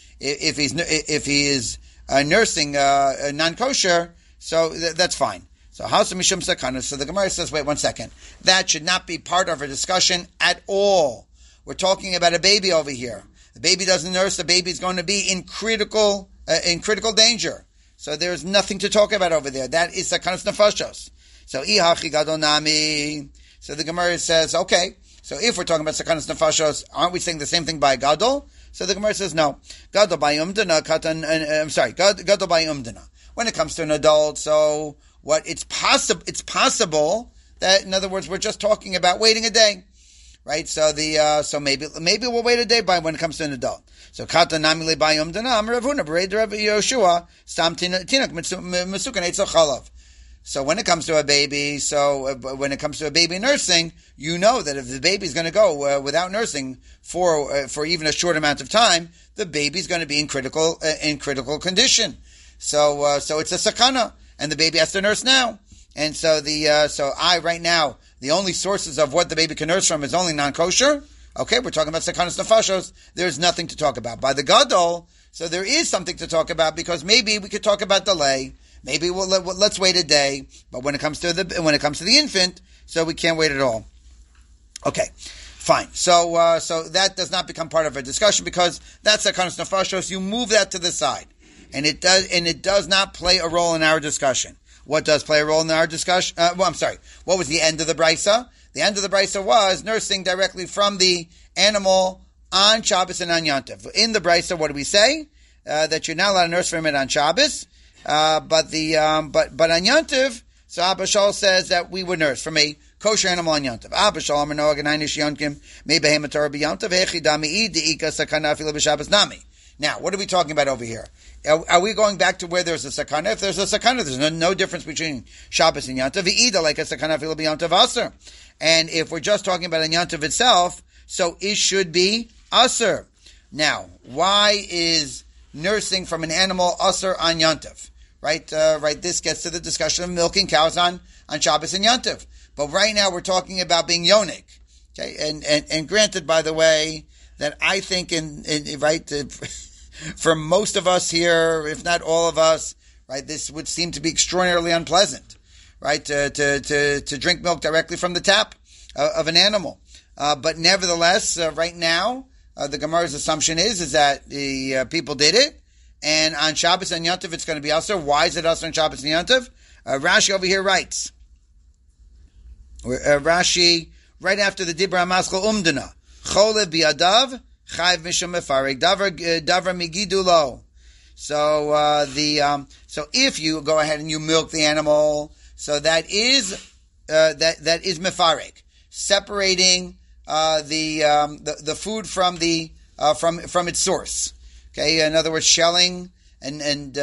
if he is nursing non-kosher, so that's fine. So how's mishum sakana? So the Gemara says, wait 1 second, that should not be part of our discussion at all. We're talking about a baby over here. The baby doesn't nurse. The baby is going to be in critical danger. So there's nothing to talk about over there. That is sakanas nefashos. So ihachi gadol nami. So the Gemara says, okay. So if we're talking about sakanas nefashos, aren't we saying the same thing by gadol? So the Gemara says no. Gadol by umdana katan. Gadol by umdana. When it comes to an adult, so what? It's possible that, in other words, we're just talking about waiting a day, right? So so maybe we'll wait a day by when it comes to an adult. So kata namile bayom danam Ravuna bered Rav Yoshua stam tinok mesukan etzel chalav. So when it comes to a baby, when it comes to a baby nursing, you know that if the baby's going to go without nursing for even a short amount of time, the baby's going to be in critical condition. So it's a sakana, and the baby has to nurse now. And so right now the only sources of what the baby can nurse from is only non-kosher. Okay, we're talking about sakanas nefashos. There's nothing to talk about. By the gadol, so there is something to talk about, because maybe we could talk about delay. Maybe let's wait a day. But when it comes to the infant, so we can't wait at all. Okay, fine. So that does not become part of our discussion, because that's sakanas nefashos. You move that to the side, and it does not play a role in our discussion. What does play a role in our discussion? What was the end of the brisa? The end of the brisa was nursing directly from the animal on Shabbos and on Yom Tov. In the brisa, what do we say? That you're not allowed to nurse from it on Shabbos, but on Yom Tov, so Abba Shol says that we would nurse from a kosher animal on Yom Tov. Abba Shol amar noag anainish yonkim me behema Torah b'Yom Tov hechi dami deika sakana afilu b'Shabbos nami. Now, what are we talking about over here? Are we going back to where there's a sakana? If there's a sakana, there's no difference between Shabbos and Yom Tov. V'ida like a sakana afilu b'Yom Tov aser. And if we're just talking about a Yom Tov itself, so it should be aser. Now, why is nursing from an animal aser on Yom Tov? Right? This gets to the discussion of milking cows on Shabbos and Yom Tov. But right now we're talking about being yonik. Okay? And granted, by the way, that I think for most of us here, if not all of us, right, this would seem to be extraordinarily unpleasant, right, to drink milk directly from the tap of an animal. But nevertheless, right now, the Gemara's assumption is that the people did it, and on Shabbos and Yom Tov it's going to be also. Why is it also on Shabbos and Yom Tov? Rashi over here writes, Rashi, right after the Dibra Maskal Umdana, Cholev biadav, Chayv mishum mefarig, Davar migidulo. So if you go ahead and you milk the animal, so that is mefarig. separating the food from the from its source. Okay, in other words, shelling and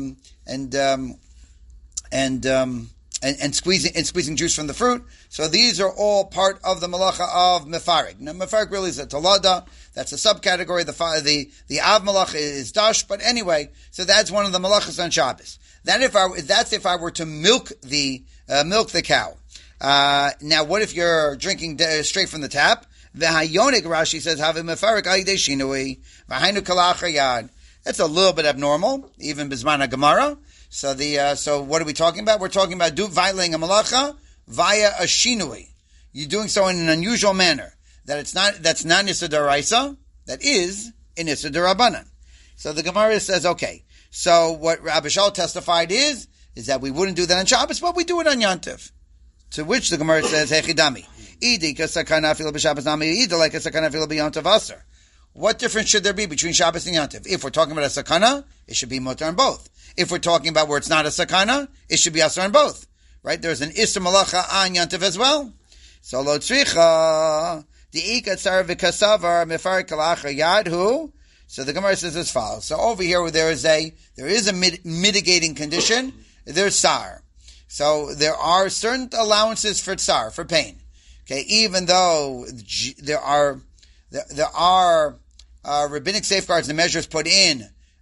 squeezing juice from the fruit. So these are all part of the malacha of mefarik. Now mefarik really is a talada. That's a subcategory. The av malacha is dash. But anyway, so that's one of the malachas on Shabbos. That's if I were to milk the cow. Now, what if you're drinking straight from the tap? V'hayonik, Rashi says, have mefarik ayidei shinui v'hainu kalach yad. That's a little bit abnormal, even bisman Gemara. So what are we talking about? We're talking about violating a malacha via a shinui. You're doing so in an unusual manner. That's not Issa D'Oraisa, that is in Issa D'Rabbanan. So the Gemara says, okay, so what Rabbi Shaul testified is that we wouldn't do that on Shabbos, but we do it on Yantiv. To which the Gemara says, Hechidami. What difference should there be between Shabbos and Yantiv? If we're talking about a sakana, it should be mutar on both. If we're talking about where it's not a sakana, it should be asar on both. Right? There's an isra malacha on Yantiv as well. So lo tzricha diikatzar v'kasavar mefarik kalacha yadhu. So the Gemara says as follows. So over here there is a mitigating condition. There's sar. So there are certain allowances for tsar, for pain. Okay, even though there are rabbinic safeguards and measures put in.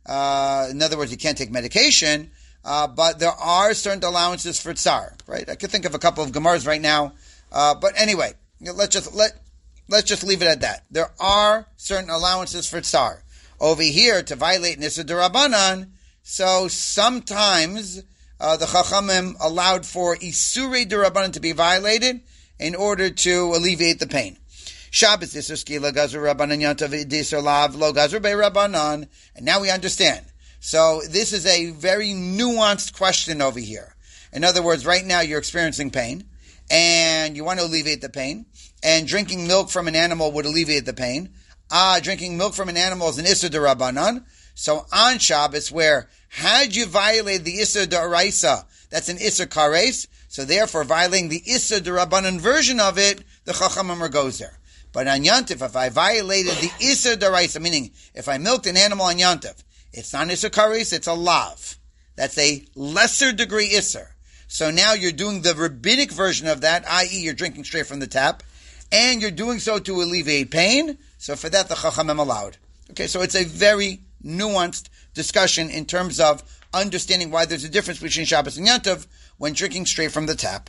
In other words, you can't take medication, but there are certain allowances for tsar. Right? I could think of a couple of Gemaras right now, but anyway, let's just leave it at that. There are certain allowances for tsar. Over here, to violate Nisa D'Rabbanan, so sometimes the Chachamim allowed for Isurei D'Rabbanan to be violated in order to alleviate the pain. Shabbos Isur Skila Gazur Rabbanan Yantav Disur Lav Lo Gazur Be Rabbanan. And now we understand. So this is a very nuanced question over here. In other words, right now you're experiencing pain, and you want to alleviate the pain, and drinking milk from an animal would alleviate the pain. Drinking milk from an animal is an Isur D'Rabbanan. So on Shabbos, where had you violated the Isur D'Oraisa, that's an Isur Kares, so therefore violating the Isur D'Rabbanan version of it, the Chachamim goes there. But on Yantif, if I violated the Isur D'Oraisa, meaning if I milked an animal on Yantif, it's not Isur Kares, it's a Lav. That's a lesser degree Isur. So now you're doing the rabbinic version of that, i.e. you're drinking straight from the tap, and you're doing so to alleviate pain. So for that, the Chachamim allowed. Okay, so it's a very nuanced discussion in terms of understanding why there's a difference between Shabbos and Yantiv when drinking straight from the tap.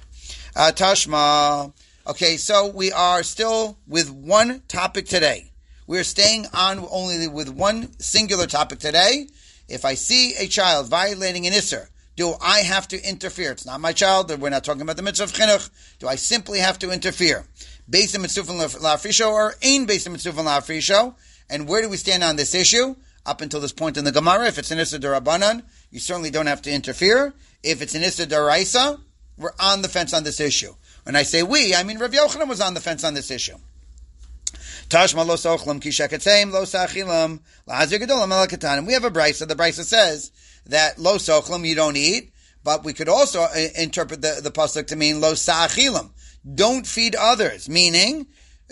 Tashma. Okay, so we are still with one topic today. We're staying on only with one singular topic today. If I see a child violating an Isser, do I have to interfere? It's not my child. We're not talking about the mitzvah of chinuch. Do I simply have to interfere? Based on mitzvah la'afrisho or ain based on mitzvah la'afrisho? And where do we stand on this issue? Up until this point in the Gemara, if it's an Isser D'Rabbanan, you certainly don't have to interfere. If it's an Isser D'Oraisa, we're on the fence on this issue. When I say we, I mean Rav Yochanan was on the fence on this issue. Tashma lo sochlam ki sheketzeim lo sachilam la'azir gedolam el ketanim. We have a brisa. The brisa says that lo sochlam, you don't eat, but we could also interpret the pasuk to mean lo sachilam, don't feed others, meaning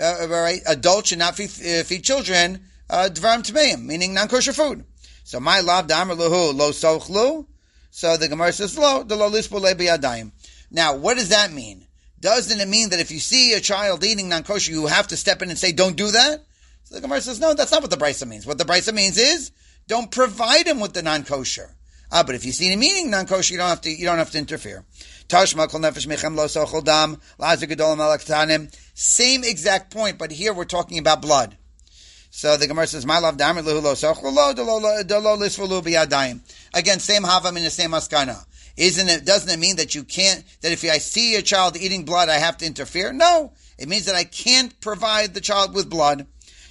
adults should not feed children dvarim tmeim, meaning non-kosher food. So my lav damar lahu lo sochlu. So the Gemara says lo de lo lispo le biyadayim. Now, what does that mean? Doesn't it mean that if you see a child eating non-kosher, you have to step in and say, don't do that? So the Gemara says, no, that's not what the brisa means. What the brisa means is, don't provide him with the non-kosher. But if you see him eating non-kosher, you don't have to interfere. Tashma kol nefesh mechem lo sochol dam, la'azer gedolim alaktanim. Same exact point, but here we're talking about blood. So the Gemara says, my love damar lehu lo sochol lo, de lo lisvolu biyadayim. Again, same havam in the same askana. Doesn't it mean that you can't, that if I see a child eating blood, I have to interfere? No. It means that I can't provide the child with blood.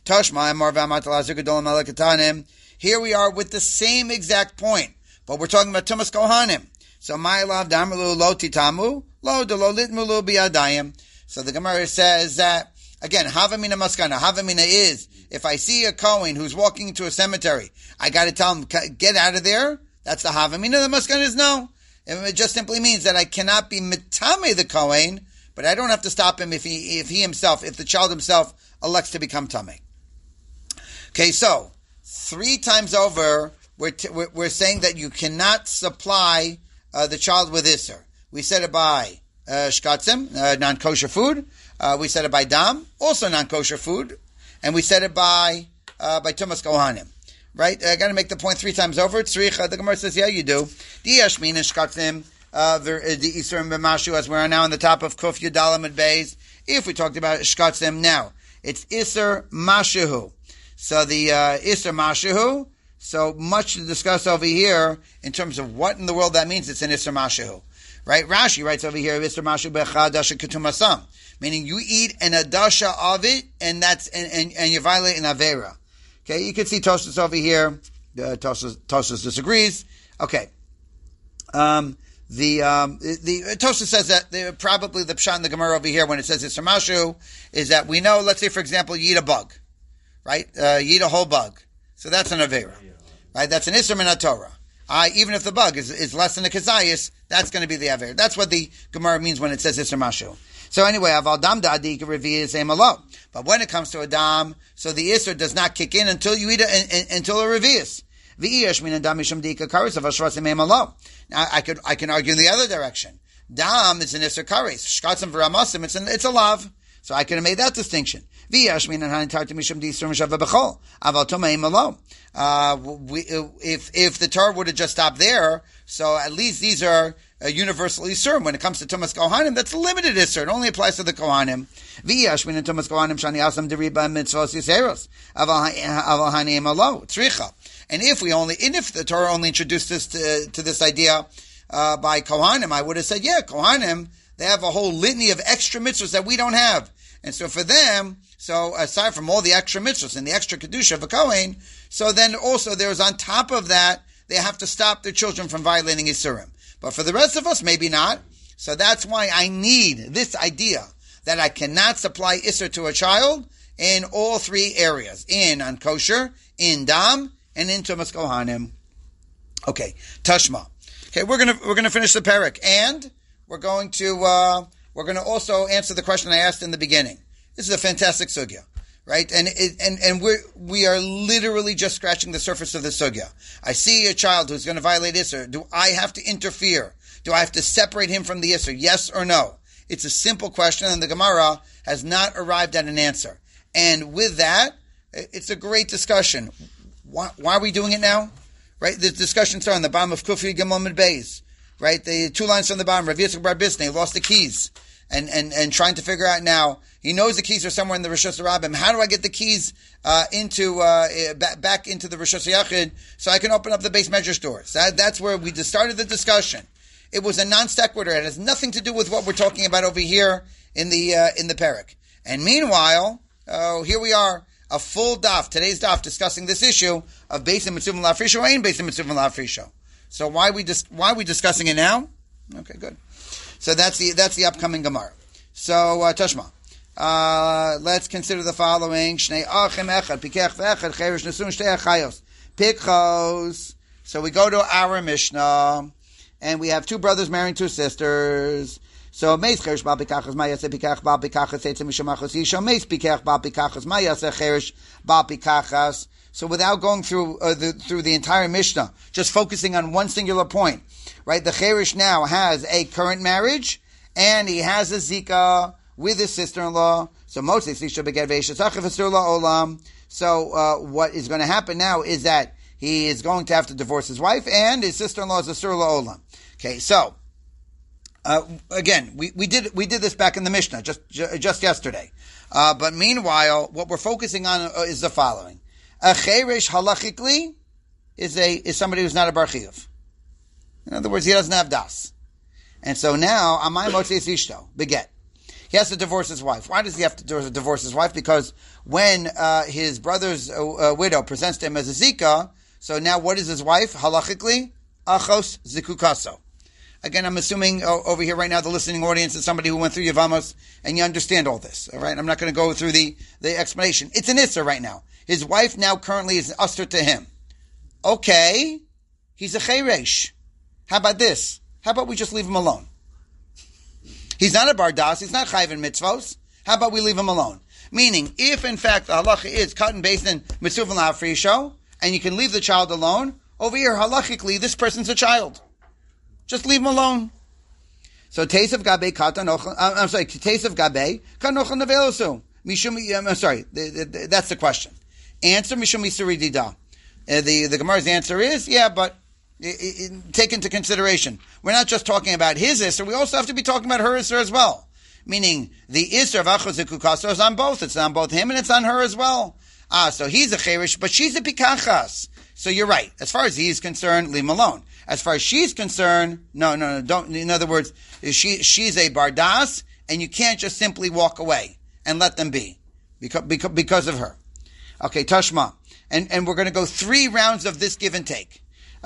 Here we are with the same exact point, but we're talking about Tumas Kohanim. So my love damru lo titamu, lo de lo litmulu biyadayim. So the Gemara says that, again, havamina maskana. Havamina is, if I see a Kohen who's walking into a cemetery, I got to tell him, get out of there. That's the havamina. The maskana is no. It just simply means that I cannot be mitame the Kohen, but but I don't have to stop him if the child himself elects to become tamei. Okay, so 3 times over, we're saying that you cannot supply the child with Isser. We said it by shkatzim, non-kosher food. We said it by dam, also non-kosher food. And we said it by Tumas Kohanim. Right? I got to make the point 3 times over. The Gemara says, yeah, you do. The Yashmin and shkatzim, the Isser and B'mashu, as we are now on the top of Kuf Yudalam and Beis. If we talked about shkatzim now, it's Isser Mashuhu. So the Isser Mashuhu, so much to discuss over here in terms of what in the world that means. It's an Isser Mashuhu. Right? Rashi writes over here, Isser Mashuhu Becha Adasha Ketumasam. Meaning you eat an Adasha of it, and that's, and you violate an Avera. Okay, you can see Tosfos over here. Tosfos disagrees. Okay. The Tosfos says that probably the Pshat in the Gemara over here when it says Isser Mashuhu is that we know, let's say for example, you eat a bug. Right? You eat a whole bug. So that's an Avera. Right? That's an Isser Min Torah. Even if the bug is less than a Kazayas, that's going to be the Avera. That's what the Gemara means when it says Isser Mashuhu. So anyway, aval dam da'adik revi'is emalo. But when it comes to a dam, so the Isser does not kick in until you eat it, until a revi'is. V'iyash min dam mishum dika karis of ashrasim emalo. Now I can argue in the other direction. Dam is an Isser karis. Shkatzim v'ramasim, it's a lav. So I could have made that distinction. If the Torah would have just stopped there, so at least these are universal Yisurim. When it comes to Tumas Kohanim, that's a limited Yisur. It only applies to the Kohanim. And if the Torah only introduced this to this idea by Kohanim, I would have said, yeah, Kohanim, they have a whole litany of extra mitzvahs that we don't have. And so for them, so aside from all the extra mitzvahs and the extra kedusha of a Kohen, so then also there's on top of that, they have to stop their children from violating Yisurim. But for the rest of us, maybe not. So that's why I need this idea that I cannot supply Isser to a child in all 3 areas. In unkosher, in dam, and in Tumas Kohanim. Okay, Tashma. Okay, we're gonna finish the parak. And we're going to also answer the question I asked in the beginning. This is a fantastic sugya, right? And we are literally just scratching the surface of the sugya. I see a child who's going to violate Isser. Do I have to interfere? Do I have to separate him from the Isser? Yes or no? It's a simple question, and the Gemara has not arrived at an answer. And with that, it's a great discussion. Why are we doing it now? Right? The discussions are on the bottom of Kufi Gimel Mid Beis. Right? The 2 lines from the bottom. Rav Yitzchak Bar Bisnei lost the keys. And trying to figure out now, he knows the keys are somewhere in the Rishos Rabbim. How do I get the keys back into the Rishos Yachid so I can open up the base measure stores? That's where we just started the discussion. It was a non sequitur. It has nothing to do with what we're talking about over here in the parak. And meanwhile, here we are, a full daf, today's daf, discussing this issue of Beis Mitzvah La'afrisho and Beis Mitzvah La'afrisho. So why are we discussing it now? Okay, good. So that's the upcoming Gemara. So Tashma, let's consider the following: Shnei achim echad pikech ve'echad cheresh nesun shtei achayos pikchos. So we go to our Mishnah, and we have 2 brothers marrying 2 sisters. So meis cheresh bal pikachas mayaseh pikach bal pikachas eitzem mishamachos yisho meis pikach bal pikachas mayaseh cheresh bal pikachas. So without going through the entire Mishnah, just focusing on one singular point, right? The Cheresh now has a current marriage, and he has a Zika with his sister-in-law. So mostly, so what is going to happen now is that he is going to have to divorce his wife, and his sister-in-law is a Sur Olam. Okay, so again, we did this back in the Mishnah just yesterday. But meanwhile, what we're focusing on is the following. A cheresh halachically is somebody who's not a bar chiyuv. In other words, he doesn't have das. And so now, amay motzias ishto, beget. He has to divorce his wife. Why does he have to divorce his wife? Because when his brother's widow presents to him as a zika, so now what is his wife halachically? Achos zikukaso. Again, I'm assuming over here right now the listening audience is somebody who went through Yevamos and you understand all this. All right, I'm not going to go through the explanation. It's an issa right now. His wife now currently is usher to him. Okay, he's a cheresh. How about this? How about we just leave him alone? He's not a bardas. He's not chayv in mitzvos. How about we leave him alone? Meaning, if in fact the halacha is cut and based in mitzvah la'afrisho, and you can leave the child alone, over here halachically this person's a child. Just leave him alone. So taste of gabe kata nochel. I'm sorry. Taste of gabe kata nochel nevelosu. Mishum. I'm sorry. That's the question. Answer mishum misuri dida. The Gemara's answer is but take into consideration we're not just talking about his isser. We also have to be talking about her isser as well. Meaning the isser of achos zekukaso is on both. It's on both him and it's on her as well. So he's a cherish, but she's a pikachas. So you're right. As far as he's concerned, leave him alone. As far as she's concerned, no, don't. In other words, she's a bardas, and you can't just simply walk away and let them be because of her. Okay, Tashma, and we're going to go 3 rounds of this give and take.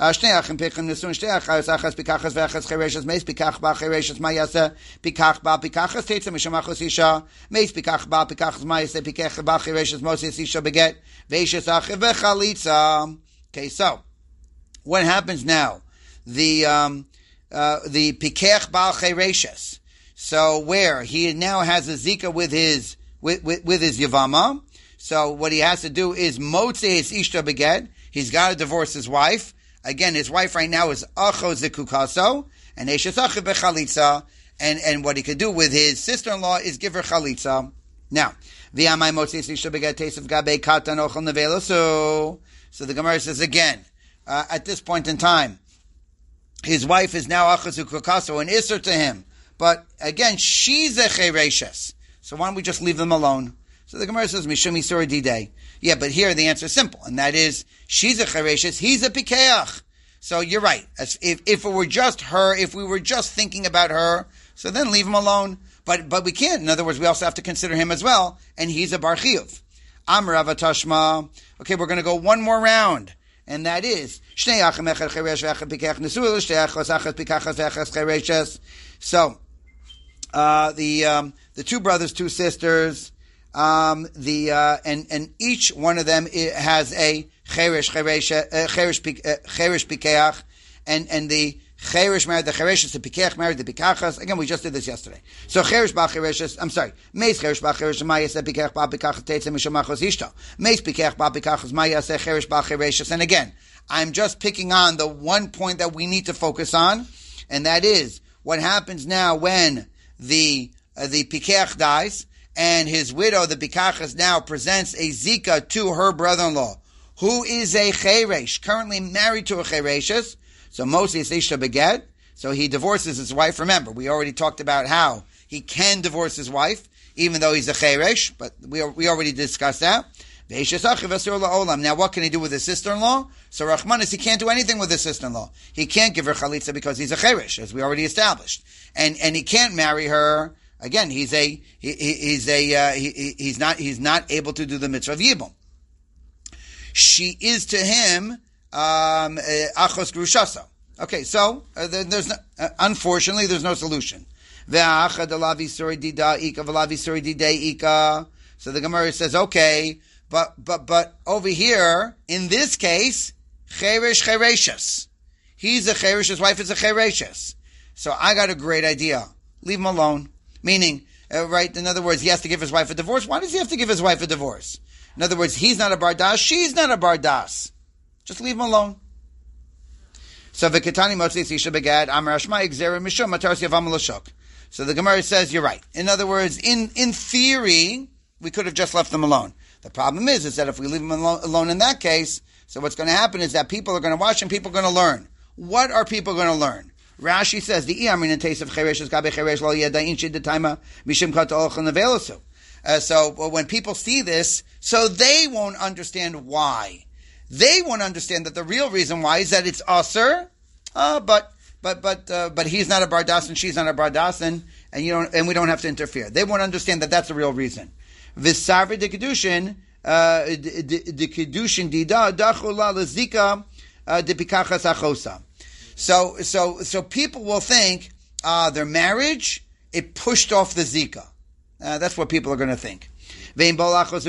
Okay, so what happens now? The pikech bal chereshes. So where he now has a zika with his yavama. So what he has to do is motze his ishta beget. He's got to divorce his wife. Again, his wife right now is acho zekukaso and eshes achiv bechalitza. And what he could do with his sister-in-law is give her chalitza. Now, v'amai motze his ishta beget taste of gabe katan ochel neveloso. So the Gemara says again, at this point in time, his wife is now achazu kukaso, an isser to him. But again, she's a chereshes. So why don't we just leave them alone? So the Gemara says, Mishum Yisur Didei. Yeah, but here the answer is simple, and that is, she's a chereshes, he's a pikeach. So you're right. If it were just her, if we were just thinking about her, so then leave him alone. But we can't. In other words, we also have to consider him as well, and he's a bar chiyuv. Amar Avatashma. Okay, we're going to go one more round, and that is so the 2 brothers, 2 sisters, and each one of them has a cheresh pikeach, and the cheresh married the chereshes, the pikeach married the pikachas. Again, we just did this yesterday. So cheresh ba chereshes, I'm sorry, meis cheresh ba chereshes mayas pikeach ba pikachas teitze mishamachos ishta. Meis pikeach ba pikachas mayas cheresh ba chereshes. And again, I'm just picking on the one point that we need to focus on, and that is what happens now when the pikeach dies, and his widow, the pikachas, now presents a zika to her brother-in-law, who is a cheresh, currently married to a chereshes. So Moses Ishta beget. So he divorces his wife. Remember, we already talked about how he can divorce his wife, even though he's a cheresh, but we already discussed that. Now what can he do with his sister-in-law? So Rachmanis, he can't do anything with his sister-in-law. He can't give her chalitza because he's a cheresh, as we already established. And he can't marry her. Again, he's not able to do the mitzvah of Yibum. She is to him achos grushasa. Okay, so there's no, unfortunately there's no solution. So the Gemara says, okay, but over here in this case, cheresh chereshes. He's a cheresh, his wife is a chereshes. So I got a great idea. Leave him alone. Meaning, right? In other words, he has to give his wife a divorce. Why does he have to give his wife a divorce? In other words, he's not a bardas, she's not a bardas. Just leave him alone. So v'ketani motzi isha begad amar hashma igzera mishum matar yavam l'shok. So the Gemara says you're right. In other words, in theory, we could have just left them alone. The problem is that if we leave them alone in that case, so what's going to happen is that people are going to watch and people are going to learn. What are people going to learn? Rashi says the iamin in taste of cheresh is gabe cheresh lo yadayin shid detaima mishim kat olchan nevelosu. So when people see this, so they won't understand why. They won't understand that the real reason why is that it's usher, but he's not a bardas and she's not a bardas, and we don't have to interfere. They won't understand that that's the real reason. V'sarvi de kedushin dida dachula lezika de pikachas achosa. So people will think their marriage, it pushed off the zika. That's what people are going to think. And therefore, the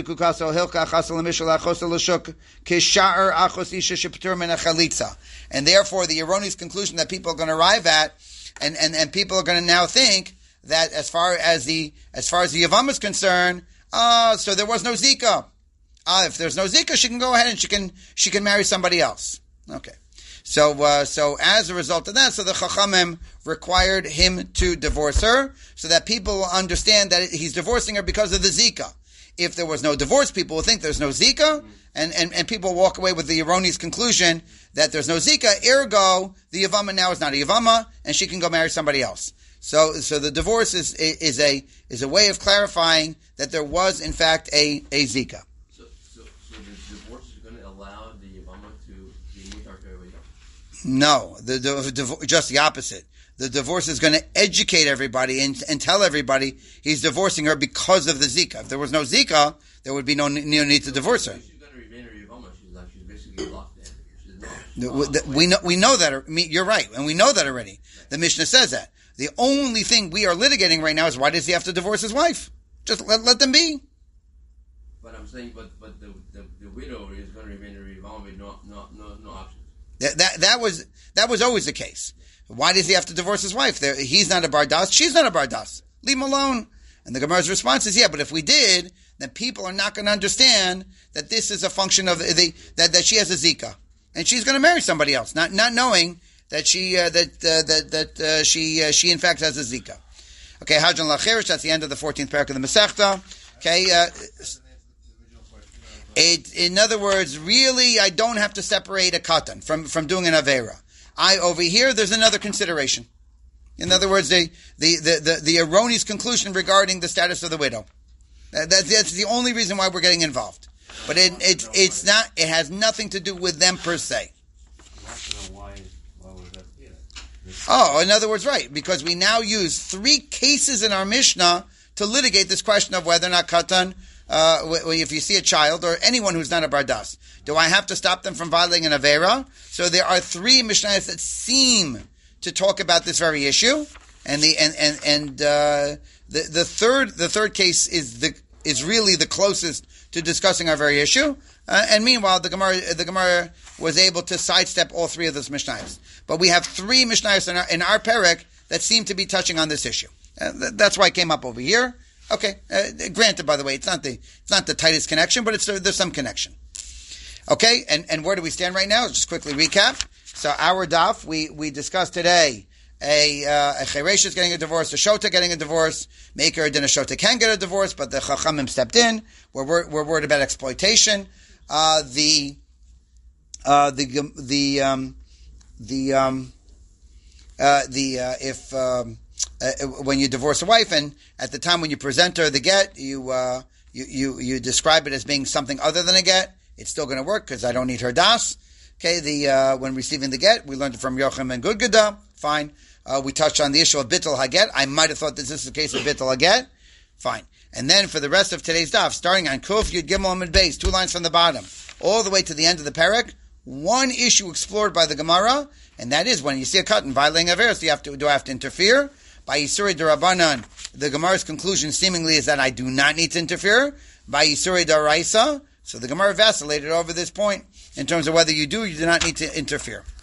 erroneous conclusion that people are going to arrive at, and people are going to now think that as far as the Yavam is concerned, so there was no Zika. If there's no Zika, she can go ahead and she can marry somebody else. Okay. So as a result of that, so the Chachamim required him to divorce her, so that people will understand that he's divorcing her because of the Zika. If there was no divorce, people will think there's no Zika, and people walk away with the erroneous conclusion that there's no Zika, ergo, the Yavama now is not a Yavama, and she can go marry somebody else. So the divorce is a way of clarifying that there was, in fact, a Zika. So the divorce is going to allow the Yavama to be mutar k'reviyah? No, just the opposite. The divorce is going to educate everybody and tell everybody he's divorcing her because of the Zika. If there was no Zika, there would be no need to divorce her. She's going to remain her Yavama. She's basically locked in. We know that. You're right, and we know that already. The Mishnah says that. The only thing we are litigating right now is why does he have to divorce his wife? Just let them be. But I'm saying, but the widow is going to remain her Yavama with no options. That was always the case. Why does he have to divorce his wife? He's not a bardas. She's not a bardas. Leave him alone. And the Gemara's response is, yeah, but if we did, then people are not going to understand that this is a function of that she has a Zika, and she's going to marry somebody else, not knowing that she in fact has a Zika. Okay, Hajan Lacherish. That's the end of the 14th parak of the Masechta. Okay. In other words, really, I don't have to separate a katan from doing an avera. Over here, there's another consideration. In other words, the erroneous conclusion regarding the status of the widow. That's the only reason why we're getting involved. But it's not. It has nothing to do with them per se. Oh, in other words, right, because we now use 3 cases in our Mishnah to litigate this question of whether or not katan. If you see a child or anyone who's not a bardas, do I have to stop them from violating an avera? So there are 3 Mishnayos that seem to talk about this very issue, and the third case is really the closest to discussing our very issue. And meanwhile, the Gemara was able to sidestep all 3 of those Mishnayos. But we have 3 Mishnayos in our perek that seem to be touching on this issue. That's why it came up over here. Okay, granted, by the way, it's not the tightest connection, but there's some connection. Okay, and where do we stand right now? Just quickly recap. So our daf, we discussed today a Cheresh is getting a divorce, a Shota getting a divorce, Maker and a Shota can get a divorce, but the Chachamim stepped in. We're worried about exploitation. When you divorce a wife, and at the time when you present her the get, you describe it as being something other than a get, it's still going to work because I don't need her das. Okay, when receiving the get, we learned it from Yochim and Gudgada. Fine. We touched on the issue of bittul haget. I might have thought this is the case of bittul haget. Fine. And then for the rest of today's daf, starting on Kuf Yud Gimel Amud Beis, 2 lines from the bottom, all the way to the end of the perek, one issue explored by the Gemara, and that is when you see a katan violating averos, do I have to interfere? By Yisuri Darabanan, the Gemara's conclusion seemingly is that I do not need to interfere. By Yisuri Daraisa, so the Gemara vacillated over this point in terms of whether you do or you do not need to interfere.